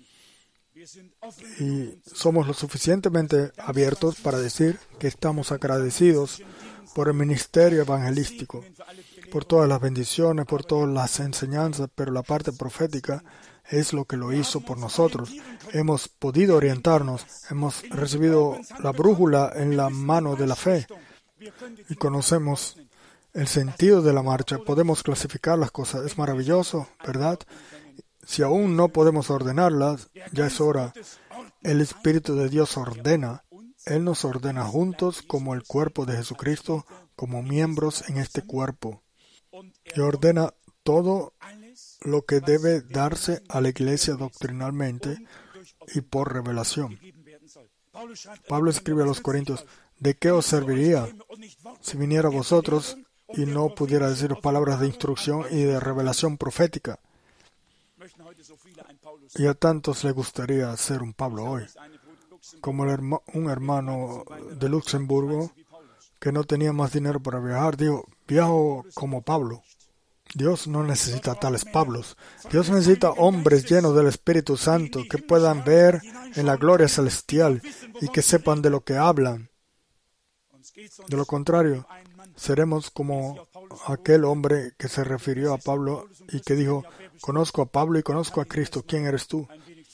Y somos lo suficientemente abiertos para decir que estamos agradecidos por el ministerio evangelístico, por todas las bendiciones, por todas las enseñanzas, pero la parte profética es lo que lo hizo por nosotros. Hemos podido orientarnos, hemos recibido la brújula en la mano de la fe y conocemos el sentido de la marcha, podemos clasificar las cosas. Es maravilloso, ¿verdad? Si aún no podemos ordenarlas, ya es hora. El Espíritu de Dios ordena. Él nos ordena juntos como el cuerpo de Jesucristo, como miembros en este cuerpo. Y ordena todo lo que debe darse a la iglesia doctrinalmente y por revelación. Pablo escribe a los Corintios, ¿de qué os serviría si viniera a vosotros y no pudiera deciros palabras de instrucción y de revelación profética. Y a tantos le gustaría ser un Pablo hoy, como el herma, un hermano de Luxemburgo que no tenía más dinero para viajar, dijo, viajo como Pablo. Dios no necesita tales Pablos. Dios necesita hombres llenos del Espíritu Santo que puedan ver en la gloria celestial y que sepan de lo que hablan. De lo contrario, seremos como aquel hombre que se refirió a Pablo y que dijo, conozco a Pablo y conozco a Cristo, ¿quién eres tú?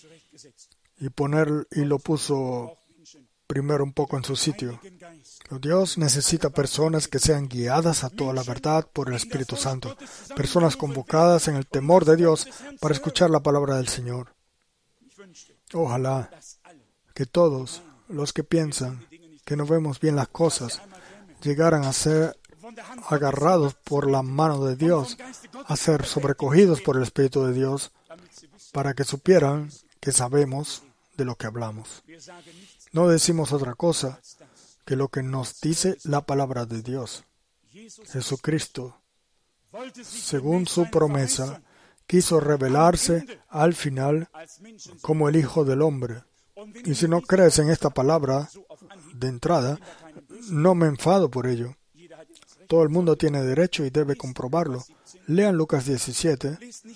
Y, poner, y lo puso primero un poco en su sitio. Dios necesita personas que sean guiadas a toda la verdad por el Espíritu Santo, personas convocadas en el temor de Dios para escuchar la palabra del Señor. Ojalá que todos los que piensan que no vemos bien las cosas llegaran a ser agarrados por la mano de Dios, a ser sobrecogidos por el Espíritu de Dios, para que supieran que sabemos de lo que hablamos. No decimos otra cosa que lo que nos dice la palabra de Dios. Jesucristo, según su promesa, quiso revelarse al final como el Hijo del Hombre. Y si no crees en esta palabra de entrada, no me enfado por ello. Todo el mundo tiene derecho y debe comprobarlo. Lean Lucas diecisiete.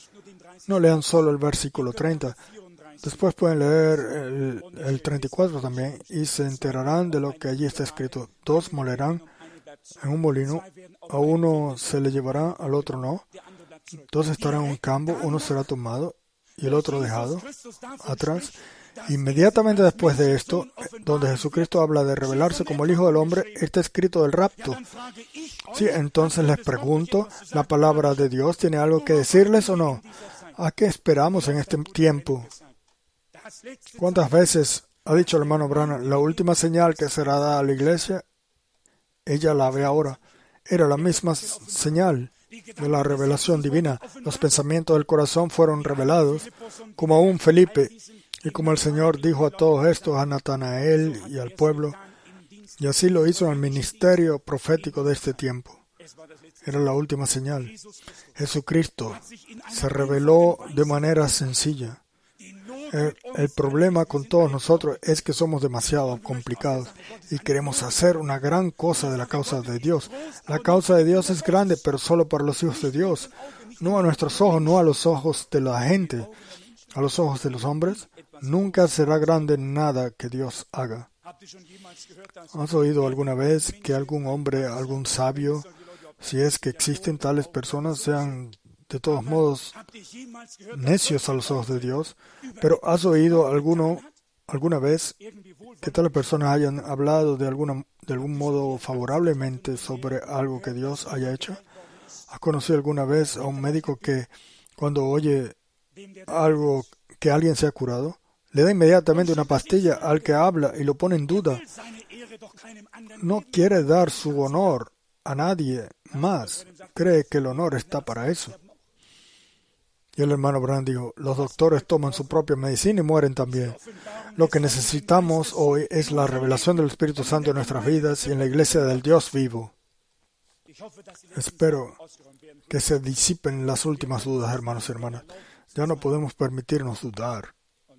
No lean solo el versículo treinta. Después pueden leer el, el treinta y cuatro también y se enterarán de lo que allí está escrito. Dos molerán en un molino, a uno se le llevará, al otro no. Dos estarán en un campo, uno será tomado y el otro dejado atrás. Inmediatamente después de esto, donde Jesucristo habla de revelarse como el Hijo del Hombre, está escrito el rapto. Sí, entonces les pregunto, ¿la palabra de Dios tiene algo que decirles o no? ¿A qué esperamos en este tiempo? ¿Cuántas veces ha dicho el hermano Branham, la última señal que será dada a la iglesia, ella la ve ahora? Era la misma señal de la revelación divina. Los pensamientos del corazón fueron revelados, como a un Felipe, y como el Señor dijo a todos estos, a Natanael y al pueblo, y así lo hizo en el ministerio profético de este tiempo. Era la última señal. Jesucristo se reveló de manera sencilla. El, el problema con todos nosotros es que somos demasiado complicados y queremos hacer una gran cosa de la causa de Dios. La causa de Dios es grande, pero solo para los hijos de Dios. No a nuestros ojos, no a los ojos de la gente, a los ojos de los hombres. Nunca será grande nada que Dios haga. ¿Has oído alguna vez que algún hombre, algún sabio, si es que existen tales personas, sean de todos modos necios a los ojos de Dios? Pero ¿has oído alguno, alguna vez que tales personas hayan hablado de, alguna, de algún modo favorablemente sobre algo que Dios haya hecho? ¿Has conocido alguna vez a un médico que cuando oye algo que alguien se ha curado, le da inmediatamente una pastilla al que habla y lo pone en duda? No quiere dar su honor a nadie más. Cree que el honor está para eso. Y el hermano Branham dijo, los doctores toman su propia medicina y mueren también. Lo que necesitamos hoy es la revelación del Espíritu Santo en nuestras vidas y en la iglesia del Dios vivo. Espero que se disipen las últimas dudas, hermanos y hermanas. Ya no podemos permitirnos dudar.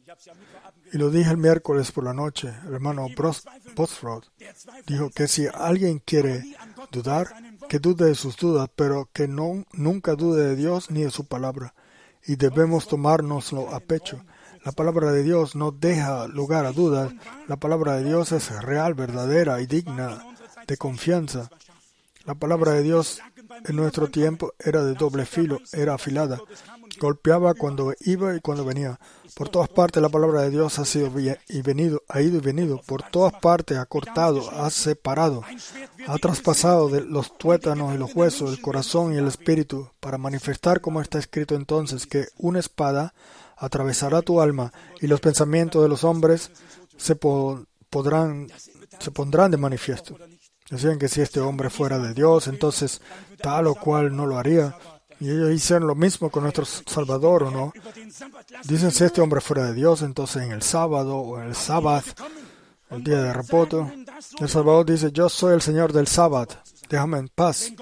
Y lo dije el miércoles por la noche. El hermano Bosford dijo que si alguien quiere dudar, que dude de sus dudas, pero que no, nunca dude de Dios ni de su palabra. Y debemos tomárnoslo a pecho. La palabra de Dios no deja lugar a dudas. La palabra de Dios es real, verdadera y digna de confianza. La palabra de Dios en nuestro tiempo era de doble filo, era afilada. Golpeaba cuando iba y cuando venía. Por todas partes la palabra de Dios ha sido y venido, ha ido y venido. Por todas partes ha cortado, ha separado, ha traspasado de los tuétanos y los huesos, el corazón y el espíritu, para manifestar, como está escrito entonces, que una espada atravesará tu alma y los pensamientos de los hombres se po- podrán, se pondrán de manifiesto. Decían que si este hombre fuera de Dios, entonces tal o cual no lo haría. Y ellos hicieron lo mismo con nuestro Salvador, ¿o no? Dicen, si este hombre fuera de Dios, entonces en el sábado o en el sábado, el día de reposo, el Salvador dice, yo soy el Señor del sábado, déjame en paz.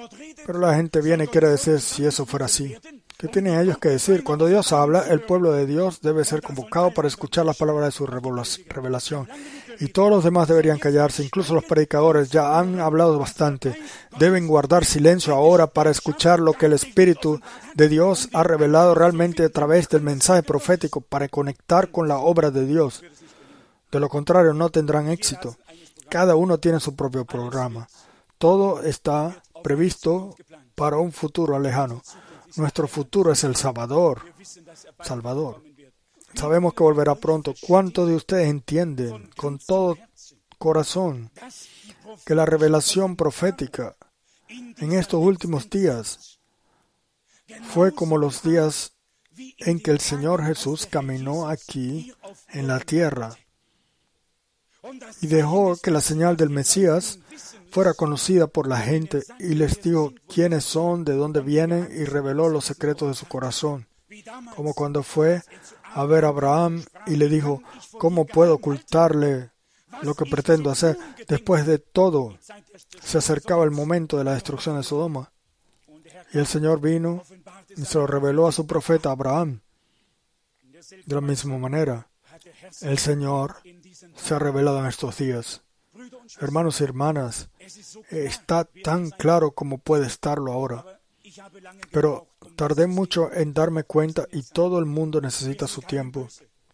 Pero la gente viene y quiere decir si eso fuera así. ¿Qué tienen ellos que decir? Cuando Dios habla, el pueblo de Dios debe ser convocado para escuchar las palabras de su revelación. Y todos los demás deberían callarse, incluso los predicadores ya han hablado bastante. Deben guardar silencio ahora para escuchar lo que el Espíritu de Dios ha revelado realmente a través del mensaje profético, para conectar con la obra de Dios. De lo contrario, no tendrán éxito. Cada uno tiene su propio programa. Todo está previsto para un futuro lejano. Nuestro futuro es el Salvador. Salvador. Sabemos que volverá pronto. ¿Cuántos de ustedes entienden con todo corazón que la revelación profética en estos últimos días fue como los días en que el Señor Jesús caminó aquí en la tierra y dejó que la señal del Mesías fuera conocida por la gente y les dijo quiénes son, de dónde vienen y reveló los secretos de su corazón? Como cuando fue a ver a Abraham y le dijo, ¿cómo puedo ocultarle lo que pretendo hacer? Después de todo, se acercaba el momento de la destrucción de Sodoma. Y el Señor vino y se lo reveló a su profeta Abraham. De la misma manera, el Señor se ha revelado en estos días. Hermanos y hermanas, está tan claro como puede estarlo ahora. Pero tardé mucho en darme cuenta y todo el mundo necesita su tiempo.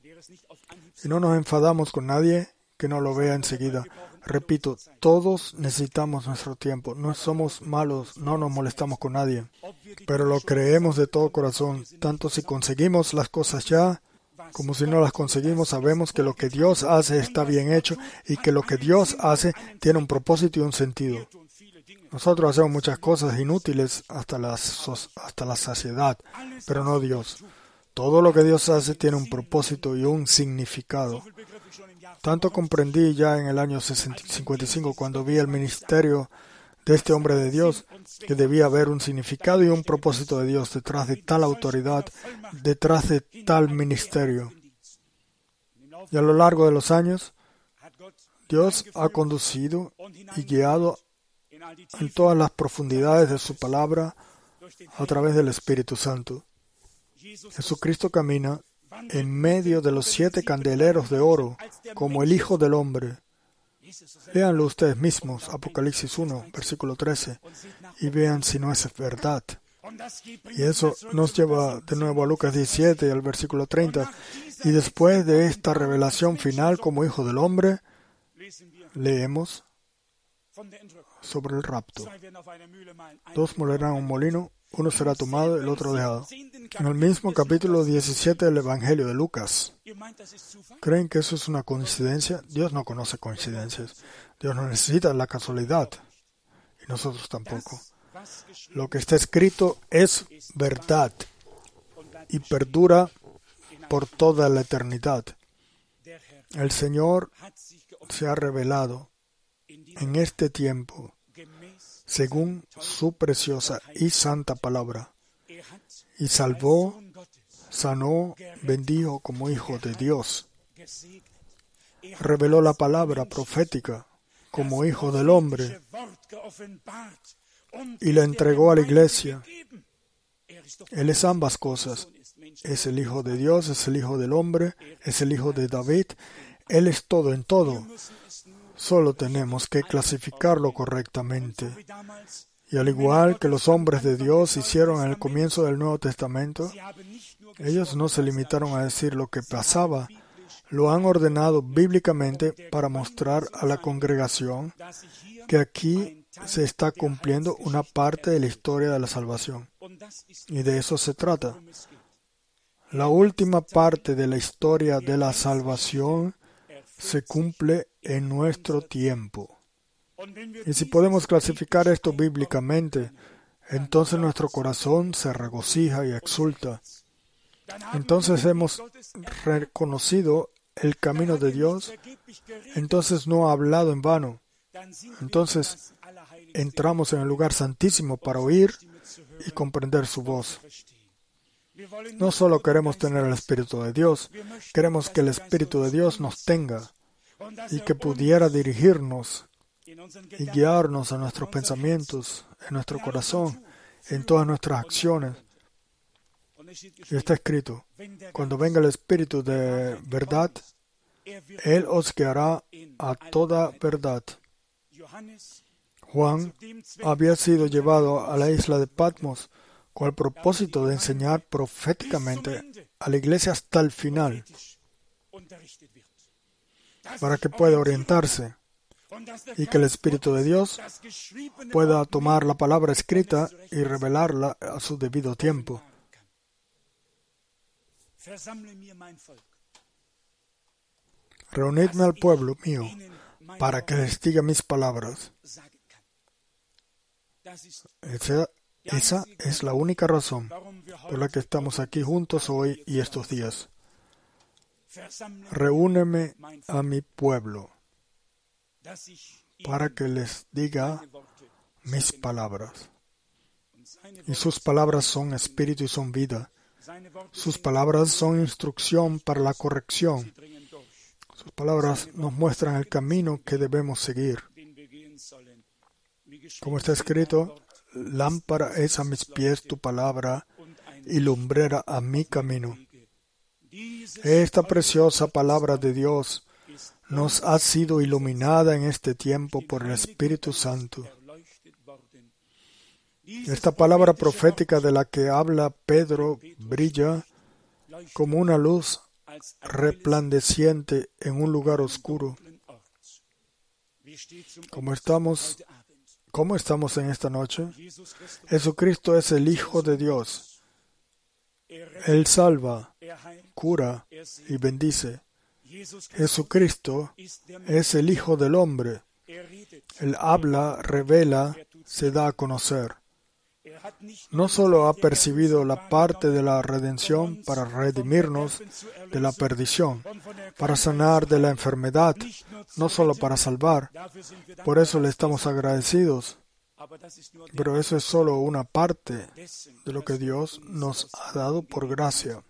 Y no nos enfadamos con nadie que no lo vea enseguida. Repito, todos necesitamos nuestro tiempo. No somos malos, no nos molestamos con nadie. Pero lo creemos de todo corazón. Tanto si conseguimos las cosas ya, como si no las conseguimos, sabemos que lo que Dios hace está bien hecho y que lo que Dios hace tiene un propósito y un sentido. Nosotros hacemos muchas cosas inútiles hasta la, hasta la saciedad, pero no Dios. Todo lo que Dios hace tiene un propósito y un significado. Tanto comprendí ya en el año cincuenta y cinco, cuando vi el ministerio de este hombre de Dios, que debía haber un significado y un propósito de Dios detrás de tal autoridad, detrás de tal ministerio. Y a lo largo de los años, Dios ha conducido y guiado en todas las profundidades de su palabra a través del Espíritu Santo. Jesucristo camina en medio de los siete candeleros de oro como el Hijo del Hombre. Léanlo ustedes mismos, Apocalipsis uno, versículo trece, y vean si no es verdad. Y eso nos lleva de nuevo a Lucas diecisiete, al versículo treinta. Y después de esta revelación final como Hijo del Hombre, leemos sobre el rapto. Dos molerán un molino, uno será tomado, el otro dejado. En el mismo capítulo diecisiete del Evangelio de Lucas. ¿Creen que eso es una coincidencia? Dios no conoce coincidencias. Dios no necesita la casualidad. Y nosotros tampoco. Lo que está escrito es verdad y perdura por toda la eternidad. El Señor se ha revelado en este tiempo según su preciosa y santa palabra, y salvó, sanó, bendijo como Hijo de Dios. Reveló la palabra profética como Hijo del Hombre y la entregó a la iglesia. Él es ambas cosas. Es el Hijo de Dios, es el Hijo del Hombre, es el Hijo de David. Él es todo en todo. Solo tenemos que clasificarlo correctamente. Y al igual que los hombres de Dios hicieron en el comienzo del Nuevo Testamento, ellos no se limitaron a decir lo que pasaba, lo han ordenado bíblicamente para mostrar a la congregación que aquí se está cumpliendo una parte de la historia de la salvación. Y de eso se trata. La última parte de la historia de la salvación se cumple en nuestro tiempo. Y si podemos clasificar esto bíblicamente, entonces nuestro corazón se regocija y exulta. Entonces hemos reconocido el camino de Dios, entonces no ha hablado en vano. Entonces entramos en el lugar santísimo para oír y comprender su voz. No solo queremos tener el Espíritu de Dios, queremos que el Espíritu de Dios nos tenga y que pudiera dirigirnos y guiarnos a nuestros pensamientos, en nuestro corazón, en todas nuestras acciones. Y está escrito, cuando venga el Espíritu de verdad, Él os guiará a toda verdad. Juan había sido llevado a la isla de Patmos con el propósito de enseñar proféticamente a la iglesia hasta el final, para que pueda orientarse y que el Espíritu de Dios pueda tomar la palabra escrita y revelarla a su debido tiempo. Reunidme al pueblo mío para que les diga mis palabras. Esa, esa es la única razón por la que estamos aquí juntos hoy y estos días. Reúneme a mi pueblo para que les diga mis palabras. Y sus palabras son espíritu y son vida. Sus palabras son instrucción para la corrección. Sus palabras nos muestran el camino que debemos seguir. Como está escrito, lámpara es a mis pies tu palabra y lumbrera a mi camino. Esta preciosa palabra de Dios nos ha sido iluminada en este tiempo por el Espíritu Santo. Esta palabra profética de la que habla Pedro brilla como una luz resplandeciente en un lugar oscuro. ¿Cómo estamos, ¿Cómo estamos en esta noche? Jesucristo es el Hijo de Dios. Él salva, cura y bendice. Jesucristo es el Hijo del Hombre. Él habla, revela, se da a conocer. No solo ha percibido la parte de la redención para redimirnos de la perdición, para sanar de la enfermedad, no solo para salvar. Por eso le estamos agradecidos. Pero eso es solo una parte de lo que Dios nos ha dado por gracia.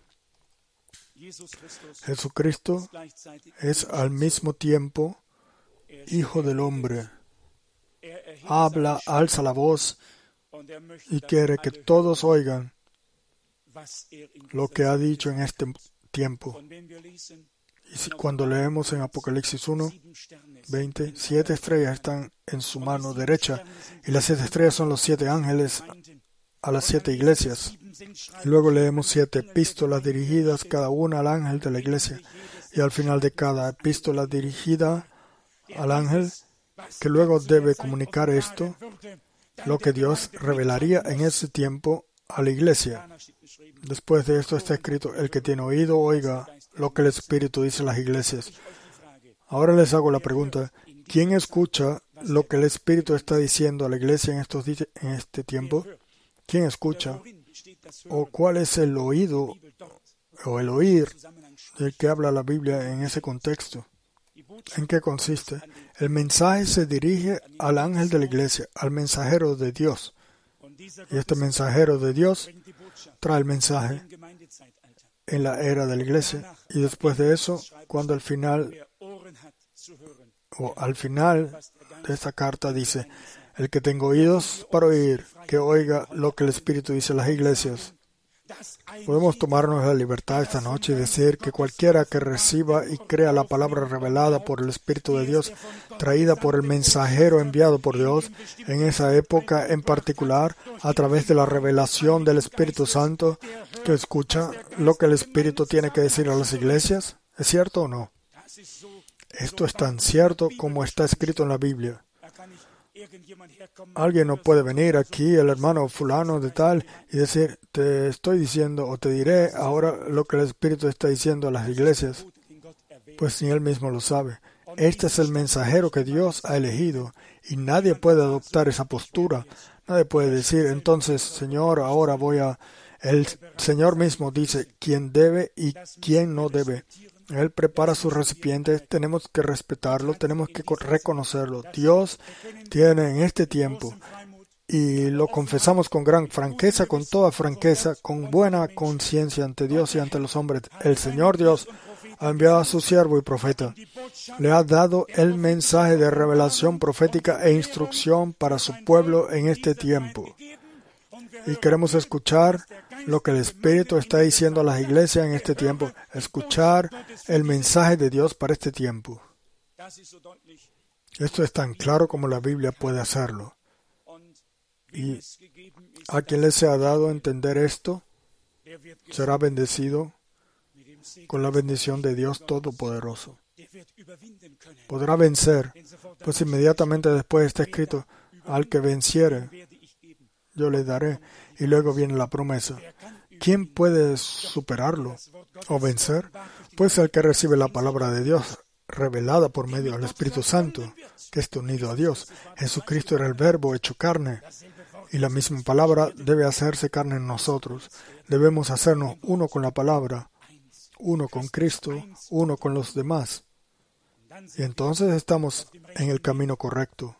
Jesucristo es al mismo tiempo Hijo del Hombre. Habla, alza la voz y quiere que todos oigan lo que ha dicho en este tiempo. Y si, cuando leemos en Apocalipsis uno, veinte, siete estrellas están en su mano derecha y las siete estrellas son los siete ángeles a las siete iglesias. Y luego leemos siete epístolas dirigidas cada una al ángel de la iglesia. Y al final de cada epístola dirigida al ángel, que luego debe comunicar esto, lo que Dios revelaría en ese tiempo a la iglesia. Después de esto está escrito, el que tiene oído, oiga lo que el Espíritu dice a las iglesias. Ahora les hago la pregunta, ¿quién escucha lo que el Espíritu está diciendo a la iglesia en, estos di- en este tiempo? ¿Quién escucha? ¿O cuál es el oído o el oír del que habla la Biblia en ese contexto? ¿En qué consiste? El mensaje se dirige al ángel de la iglesia, al mensajero de Dios. Y este mensajero de Dios trae el mensaje en la era de la iglesia. Y después de eso, cuando al final, o al final de esta carta dice, el que tenga oídos para oír, que oiga lo que el Espíritu dice a las iglesias. Podemos tomarnos la libertad esta noche y decir que cualquiera que reciba y crea la palabra revelada por el Espíritu de Dios, traída por el mensajero enviado por Dios, en esa época en particular, a través de la revelación del Espíritu Santo, que escucha lo que el Espíritu tiene que decir a las iglesias, ¿es cierto o no? Esto es tan cierto como está escrito en la Biblia. Alguien no puede venir aquí, el hermano fulano de tal, y decir, te estoy diciendo o te diré ahora lo que el Espíritu está diciendo a las iglesias, pues ni él mismo lo sabe. Este es el mensajero que Dios ha elegido y nadie puede adoptar esa postura. Nadie puede decir, entonces, Señor, ahora voy a... El Señor mismo dice quién debe y quién no debe. Él prepara sus recipientes, tenemos que respetarlo, tenemos que reconocerlo. Dios tiene en este tiempo, y lo confesamos con gran franqueza, con toda franqueza, con buena conciencia ante Dios y ante los hombres. El Señor Dios ha enviado a su siervo y profeta. Le ha dado el mensaje de revelación profética e instrucción para su pueblo en este tiempo. Y queremos escuchar lo que el Espíritu está diciendo a las iglesias en este tiempo. Escuchar el mensaje de Dios para este tiempo. Esto es tan claro como la Biblia puede hacerlo. Y a quien le sea dado entender esto, será bendecido con la bendición de Dios Todopoderoso. Podrá vencer, pues inmediatamente después está escrito, al que venciere, yo le daré. Y luego viene la promesa. ¿Quién puede superarlo o vencer? Pues el que recibe la palabra de Dios revelada por medio del Espíritu Santo, que está unido a Dios. Jesucristo era el Verbo hecho carne. Y la misma palabra debe hacerse carne en nosotros. Debemos hacernos uno con la palabra, uno con Cristo, uno con los demás. Y entonces estamos en el camino correcto,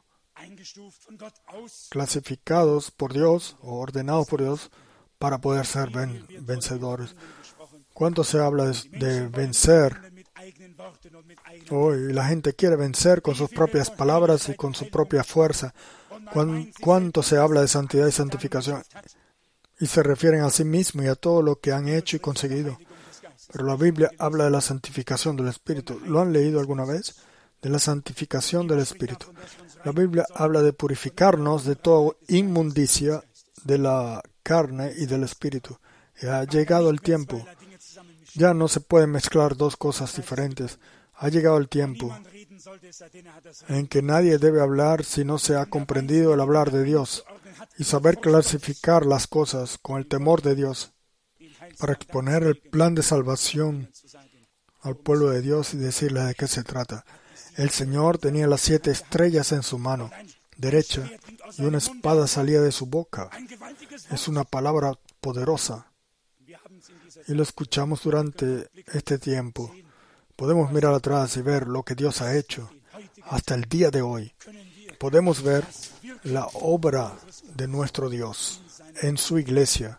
clasificados por Dios o ordenados por Dios para poder ser ven- vencedores. ¿Cuánto se habla de, de vencer? Hoy la gente quiere vencer con sus propias palabras y con su propia fuerza. ¿Cuán- ¿Cuánto se habla de santidad y santificación? Y se refieren a sí mismos y a todo lo que han hecho y conseguido. Pero la Biblia habla de la santificación del Espíritu. ¿Lo han leído alguna vez? De la santificación del Espíritu. La Biblia habla de purificarnos de toda inmundicia de la carne y del Espíritu. Y ha llegado el tiempo. Ya no se pueden mezclar dos cosas diferentes. Ha llegado el tiempo en que nadie debe hablar si no se ha comprendido el hablar de Dios y saber clasificar las cosas con el temor de Dios para exponer el plan de salvación al pueblo de Dios y decirle de qué se trata. El Señor tenía las siete estrellas en su mano derecha y una espada salía de su boca. Es una palabra poderosa. Y lo escuchamos durante este tiempo. Podemos mirar atrás y ver lo que Dios ha hecho hasta el día de hoy. Podemos ver la obra de nuestro Dios en su iglesia.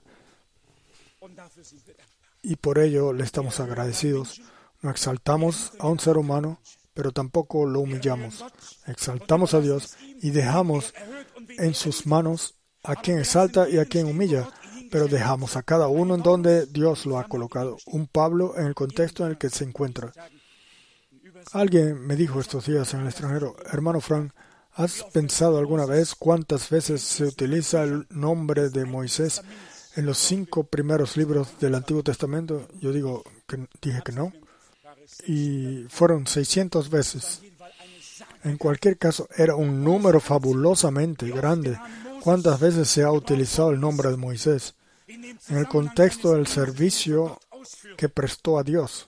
Y por ello le estamos agradecidos. No exaltamos a un ser humano, pero tampoco lo humillamos. Exaltamos a Dios y dejamos en sus manos a quien exalta y a quien humilla, pero dejamos a cada uno en donde Dios lo ha colocado. Un Pablo en el contexto en el que se encuentra. Alguien me dijo estos días en el extranjero, hermano Frank, ¿has pensado alguna vez cuántas veces se utiliza el nombre de Moisés en los cinco primeros libros del Antiguo Testamento? Yo digo que dije que no. Y fueron seiscientas veces. En cualquier caso, era un número fabulosamente grande. ¿Cuántas veces se ha utilizado el nombre de Moisés? En el contexto del servicio que prestó a Dios.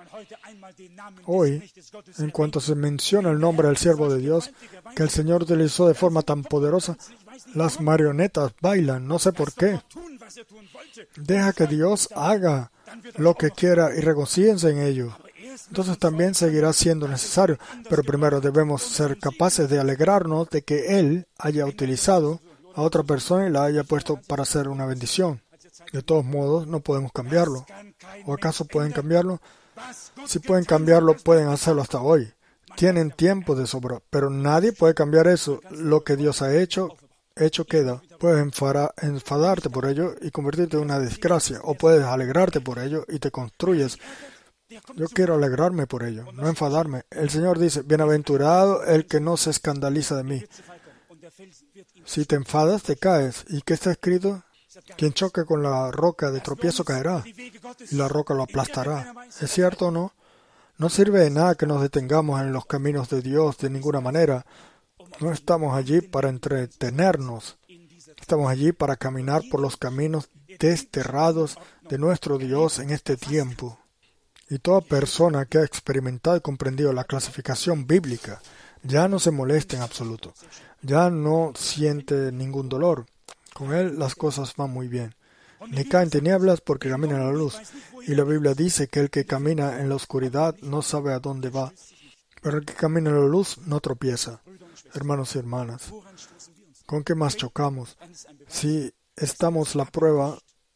Hoy, en cuanto se menciona el nombre del siervo de Dios, que el Señor utilizó de forma tan poderosa, las marionetas bailan, no sé por qué. Deja que Dios haga lo que quiera y regocíjense en ello. Entonces también seguirá siendo necesario, pero primero debemos ser capaces de alegrarnos de que Él haya utilizado a otra persona y la haya puesto para hacer una bendición. De todos modos, no podemos cambiarlo. ¿O acaso pueden cambiarlo? Si pueden cambiarlo, pueden hacerlo hasta hoy. Tienen tiempo de sobra, pero nadie puede cambiar eso. Lo que Dios ha hecho, hecho queda. Puedes enfara, enfadarte por ello y convertirte en una desgracia, o puedes alegrarte por ello y te construyes. Yo quiero alegrarme por ello, no enfadarme. El Señor dice, bienaventurado el que no se escandaliza de mí. Si te enfadas, te caes. ¿Y qué está escrito? Quien choque con la roca de tropiezo caerá, y la roca lo aplastará. ¿Es cierto o no? No sirve de nada que nos detengamos en los caminos de Dios de ninguna manera. No estamos allí para entretenernos. Estamos allí para caminar por los caminos desterrados de nuestro Dios en este tiempo. Y toda persona que ha experimentado y comprendido la clasificación bíblica ya no se molesta en absoluto. Ya no siente ningún dolor. Con él las cosas van muy bien. Ni cae en tinieblas porque camina en la luz. Y la Biblia dice que el que camina en la oscuridad no sabe a dónde va. Pero el que camina en la luz no tropieza. Hermanos y hermanas, ¿con qué más chocamos? Si estamos la prueba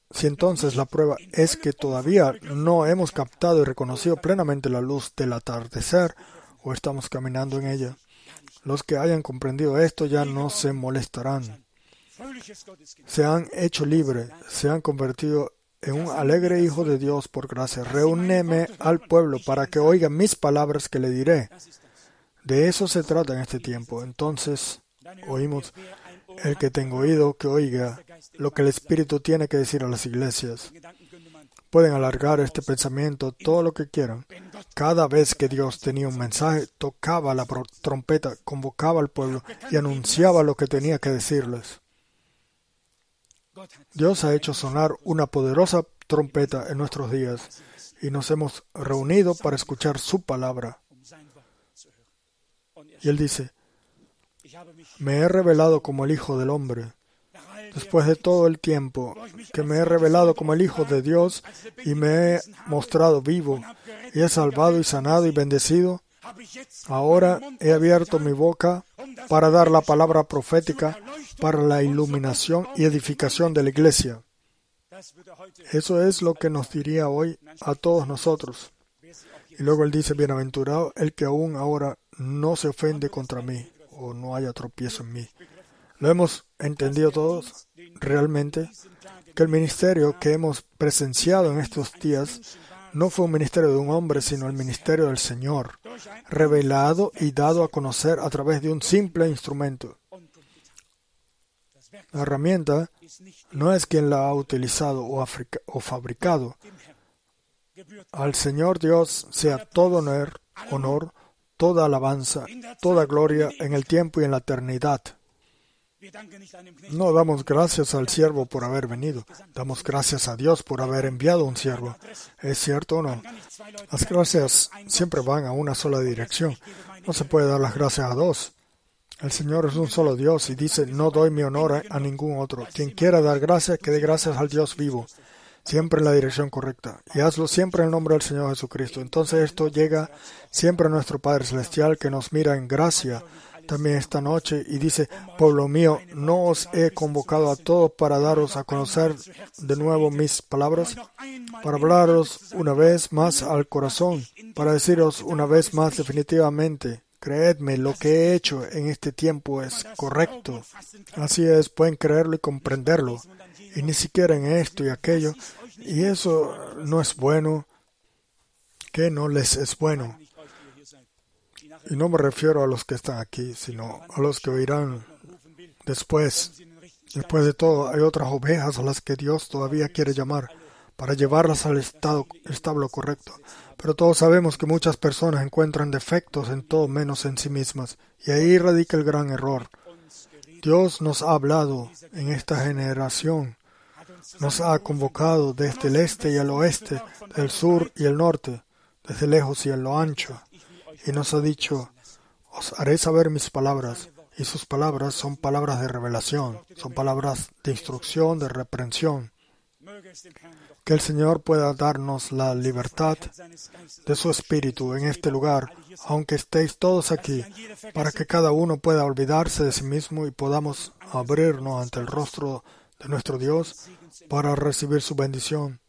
si entonces la prueba es que todavía no hemos captado y reconocido plenamente la luz del atardecer o estamos caminando en ella, los que hayan comprendido esto ya no se molestarán. Se han hecho libres, se han convertido en un alegre hijo de Dios por gracia. Reúneme al pueblo para que oiga mis palabras que le diré. De eso se trata en este tiempo. Entonces oímos: el que tenga oído, que oiga lo que el Espíritu tiene que decir a las iglesias. Pueden alargar este pensamiento todo lo que quieran. Cada vez que Dios tenía un mensaje, tocaba la trompeta, convocaba al pueblo y anunciaba lo que tenía que decirles. Dios ha hecho sonar una poderosa trompeta en nuestros días y nos hemos reunido para escuchar su palabra. Y Él dice: me he revelado como el Hijo del Hombre. Después de todo el tiempo que me he revelado como el Hijo de Dios y me he mostrado vivo y he salvado y sanado y bendecido, ahora he abierto mi boca para dar la palabra profética para la iluminación y edificación de la iglesia. Eso es lo que nos diría hoy a todos nosotros. Y luego Él dice: bienaventurado el que aún ahora no se ofende contra mí o no haya tropiezo en mí. ¿Lo hemos entendido todos realmente? Que el ministerio que hemos presenciado en estos días no fue un ministerio de un hombre, sino el ministerio del Señor, revelado y dado a conocer a través de un simple instrumento. La herramienta no es quien la ha utilizado o, africa, o fabricado. Al Señor Dios sea todo honor, honor, toda alabanza, toda gloria en el tiempo y en la eternidad. No damos gracias al siervo por haber venido. Damos gracias a Dios por haber enviado un siervo. ¿Es cierto o no? Las gracias siempre van a una sola dirección. No se puede dar las gracias a dos. El Señor es un solo Dios y dice: no doy mi honor a, a ningún otro. Quien quiera dar gracias, que dé gracias al Dios vivo. Siempre en la dirección correcta. Y hazlo siempre en el nombre del Señor Jesucristo. Entonces esto llega siempre a nuestro Padre Celestial, que nos mira en gracia también esta noche y dice: pueblo mío, ¿no os he convocado a todos para daros a conocer de nuevo mis palabras? Para hablaros una vez más al corazón, para deciros una vez más definitivamente: creedme, lo que he hecho en este tiempo es correcto. Así es, pueden creerlo y comprenderlo. Y ni siquiera en esto y aquello. Y eso no es bueno. ¿Qué no les es bueno? Y no me refiero a los que están aquí, sino a los que oirán después. Después de todo, hay otras ovejas a las que Dios todavía quiere llamar para llevarlas al estado, establo correcto. Pero todos sabemos que muchas personas encuentran defectos en todo menos en sí mismas. Y ahí radica el gran error. Dios nos ha hablado en esta generación. Nos ha convocado desde el este y el oeste, del sur y el norte, desde lejos y en lo ancho. Y nos ha dicho: os haré saber mis palabras. Y sus palabras son palabras de revelación, son palabras de instrucción, de reprensión. Que el Señor pueda darnos la libertad de su Espíritu en este lugar, aunque estéis todos aquí, para que cada uno pueda olvidarse de sí mismo y podamos abrirnos ante el rostro de nuestro Dios para recibir su bendición.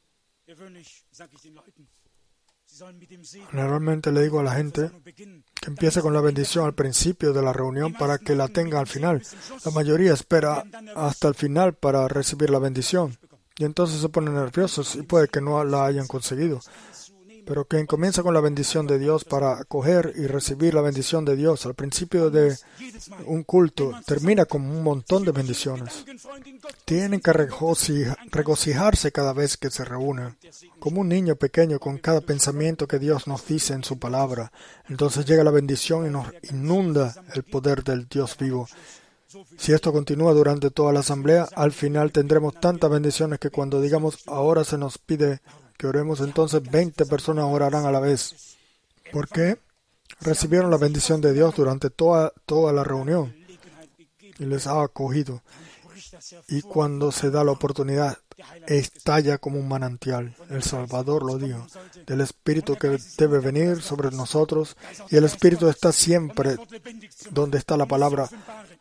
Generalmente le digo a la gente que empiece con la bendición al principio de la reunión para que la tenga al final. La mayoría espera hasta el final para recibir la bendición y entonces se ponen nerviosos y puede que no la hayan conseguido. Pero quien comienza con la bendición de Dios para acoger y recibir la bendición de Dios al principio de un culto, termina con un montón de bendiciones. Tienen que regocijarse cada vez que se reúnen, como un niño pequeño con cada pensamiento que Dios nos dice en su palabra. Entonces llega la bendición y nos inunda el poder del Dios vivo. Si esto continúa durante toda la asamblea, al final tendremos tantas bendiciones que cuando digamos ahora se nos pide que oremos, entonces veinte personas orarán a la vez. ¿Por qué? Recibieron la bendición de Dios durante toda, toda la reunión y les ha acogido. Y cuando se da la oportunidad, estalla como un manantial. El Salvador lo dijo, del Espíritu que debe venir sobre nosotros, y el Espíritu está siempre donde está la palabra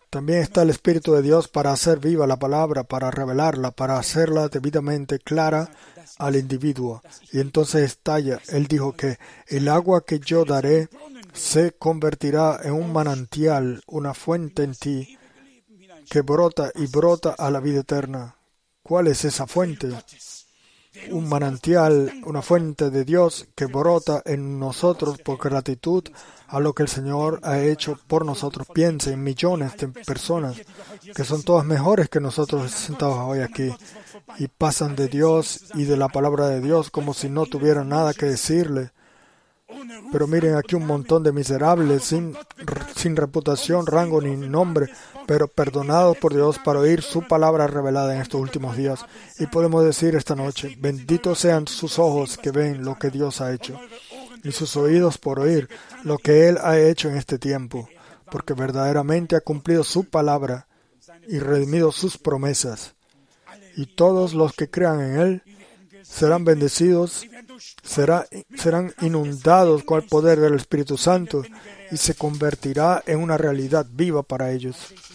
También está el Espíritu de Dios para hacer viva la palabra, para revelarla, para hacerla debidamente clara al individuo. Y entonces estalla. Él dijo que el agua que yo daré se convertirá en un manantial, una fuente en ti, que brota y brota a la vida eterna. ¿Cuál es esa fuente? Un manantial, una fuente de Dios que brota en nosotros por gratitud a lo que el Señor ha hecho por nosotros. Piensen en millones de personas que son todas mejores que nosotros sentados hoy aquí y pasan de Dios y de la palabra de Dios como si no tuvieran nada que decirle. Pero miren aquí un montón de miserables sin, sin reputación, rango ni nombre, pero perdonados por Dios para oír su palabra revelada en estos últimos días. Y podemos decir esta noche, benditos sean sus ojos que ven lo que Dios ha hecho, y sus oídos por oír lo que Él ha hecho en este tiempo, porque verdaderamente ha cumplido su palabra y redimido sus promesas. Y todos los que crean en Él serán bendecidos, será, serán inundados con el poder del Espíritu Santo y se convertirá en una realidad viva para ellos.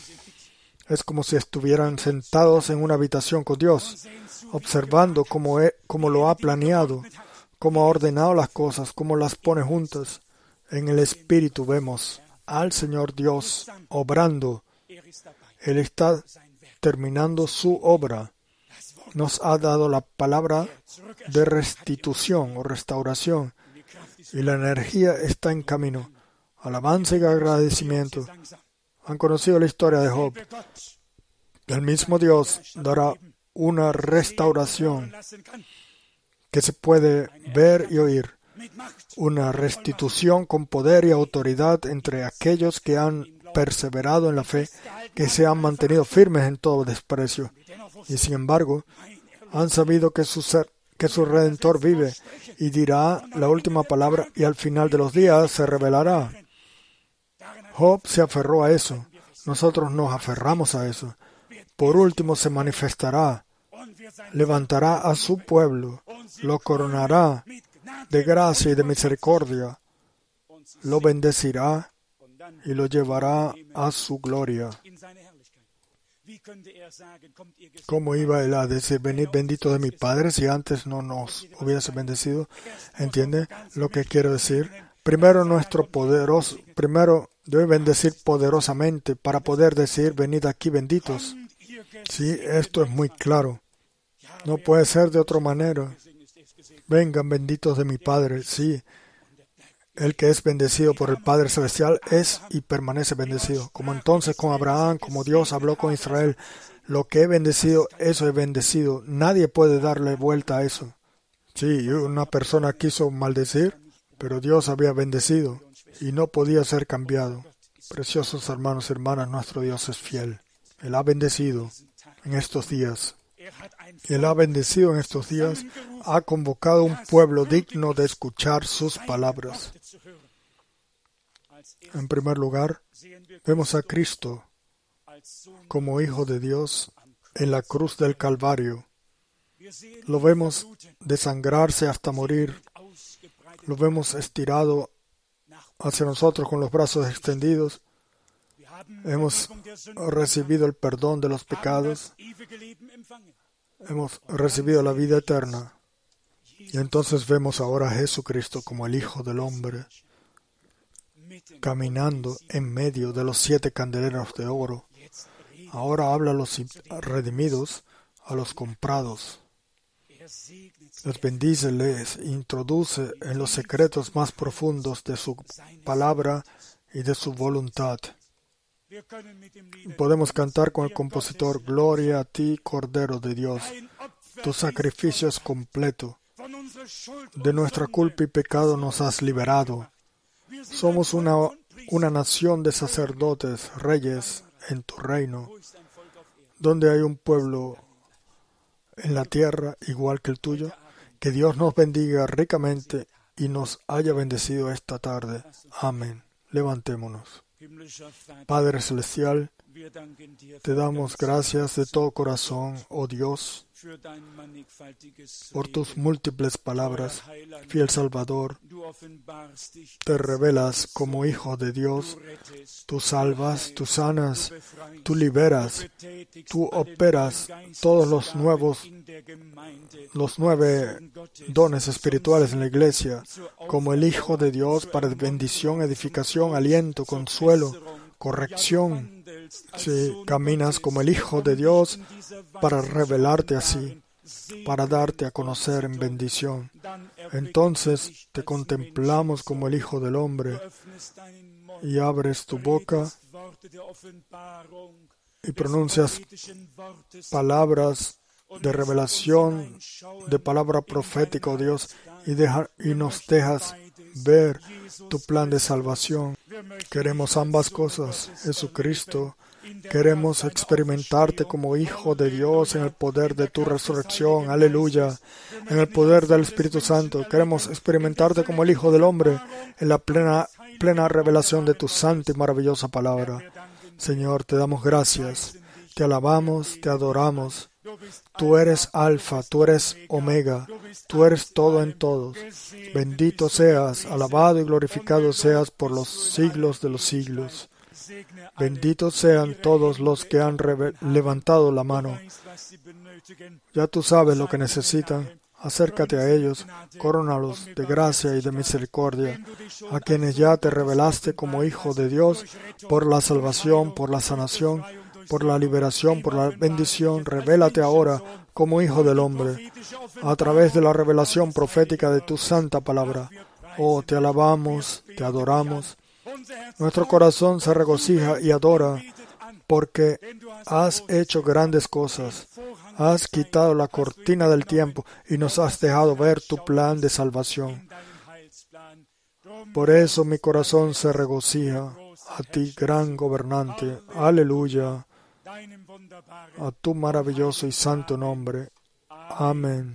Es como si estuvieran sentados en una habitación con Dios, observando cómo, he, cómo lo ha planeado, cómo ha ordenado las cosas, cómo las pone juntas. En el Espíritu vemos al Señor Dios obrando. Él está terminando su obra. Nos ha dado la palabra de restitución o restauración y la energía está en camino. Alabanza y agradecimiento. Han conocido la historia de Job. El mismo Dios dará una restauración que se puede ver y oír. Una restitución con poder y autoridad entre aquellos que han perseverado en la fe, que se han mantenido firmes en todo desprecio. Y sin embargo, han sabido que su ser, que su Redentor vive y dirá la última palabra y al final de los días se revelará. Job se aferró a eso. Nosotros nos aferramos a eso. Por último se manifestará, levantará a su pueblo, lo coronará de gracia y de misericordia, lo bendecirá y lo llevará a su gloria. ¿Cómo iba él a decir, venid bendito de mi Padre, si antes no nos hubiese bendecido? ¿Entiende lo que quiero decir? Primero nuestro poderoso, primero debe bendecir poderosamente para poder decir, venid aquí benditos. Sí, esto es muy claro. No puede ser de otra manera. Vengan benditos de mi Padre. Sí, el que es bendecido por el Padre Celestial es y permanece bendecido. Como entonces con Abraham, como Dios habló con Israel, lo que he bendecido, eso he bendecido. Nadie puede darle vuelta a eso. Sí, una persona quiso maldecir, pero Dios había bendecido y no podía ser cambiado. Preciosos hermanos y hermanas, nuestro Dios es fiel. Él ha bendecido en estos días. Él ha bendecido en estos días, ha convocado un pueblo digno de escuchar sus palabras. En primer lugar, vemos a Cristo como Hijo de Dios en la cruz del Calvario. Lo vemos desangrarse hasta morir. Lo vemos estirado hacia nosotros con los brazos extendidos. Hemos recibido el perdón de los pecados. Hemos recibido la vida eterna. Y entonces vemos ahora a Jesucristo como el Hijo del Hombre, caminando en medio de los siete candeleros de oro. Ahora habla a los redimidos, a los comprados. Les bendice, les introduce en los secretos más profundos de su palabra y de su voluntad. Podemos cantar con el compositor, Gloria a ti, Cordero de Dios. Tu sacrificio es completo. De nuestra culpa y pecado nos has liberado. Somos una, una nación de sacerdotes, reyes en tu reino, donde hay un pueblo en la tierra igual que el tuyo. Que Dios nos bendiga ricamente y nos haya bendecido esta tarde. Amén. Levantémonos. Padre Celestial, Te damos gracias de todo corazón, oh Dios, por tus múltiples palabras. Fiel Salvador, te revelas como Hijo de Dios. Tú salvas, tú sanas, tú liberas, tú operas todos los nuevos, los nueve dones espirituales en la iglesia, como el Hijo de Dios para bendición, edificación, aliento, consuelo, corrección. Si caminas como el Hijo de Dios para revelarte así, para darte a conocer en bendición, entonces te contemplamos como el Hijo del Hombre y abres tu boca y pronuncias palabras de revelación, de palabra profética, oh Dios, y, deja, y nos dejas ver tu plan de salvación. Queremos ambas cosas, Jesucristo. Queremos experimentarte como Hijo de Dios en el poder de tu resurrección, aleluya, en el poder del Espíritu Santo. Queremos experimentarte como el Hijo del Hombre en la plena, plena revelación de tu santa y maravillosa palabra. Señor, te damos gracias, te alabamos, te adoramos. Tú eres Alfa, tú eres Omega, tú eres todo en todos. Bendito seas, alabado y glorificado seas por los siglos de los siglos. Benditos sean todos los que han levantado la mano. Ya tú sabes lo que necesitan. Acércate a ellos, corónalos de gracia y de misericordia, a quienes ya te revelaste como Hijo de Dios, por la salvación, por la sanación, por la liberación, por la bendición. Revélate ahora como Hijo del Hombre, a través de la revelación profética de tu santa palabra. Oh, te alabamos, te adoramos. Nuestro corazón se regocija y adora porque has hecho grandes cosas. Has quitado la cortina del tiempo y nos has dejado ver tu plan de salvación. Por eso mi corazón se regocija a ti, gran gobernante. Aleluya. A tu maravilloso y santo nombre. Amén.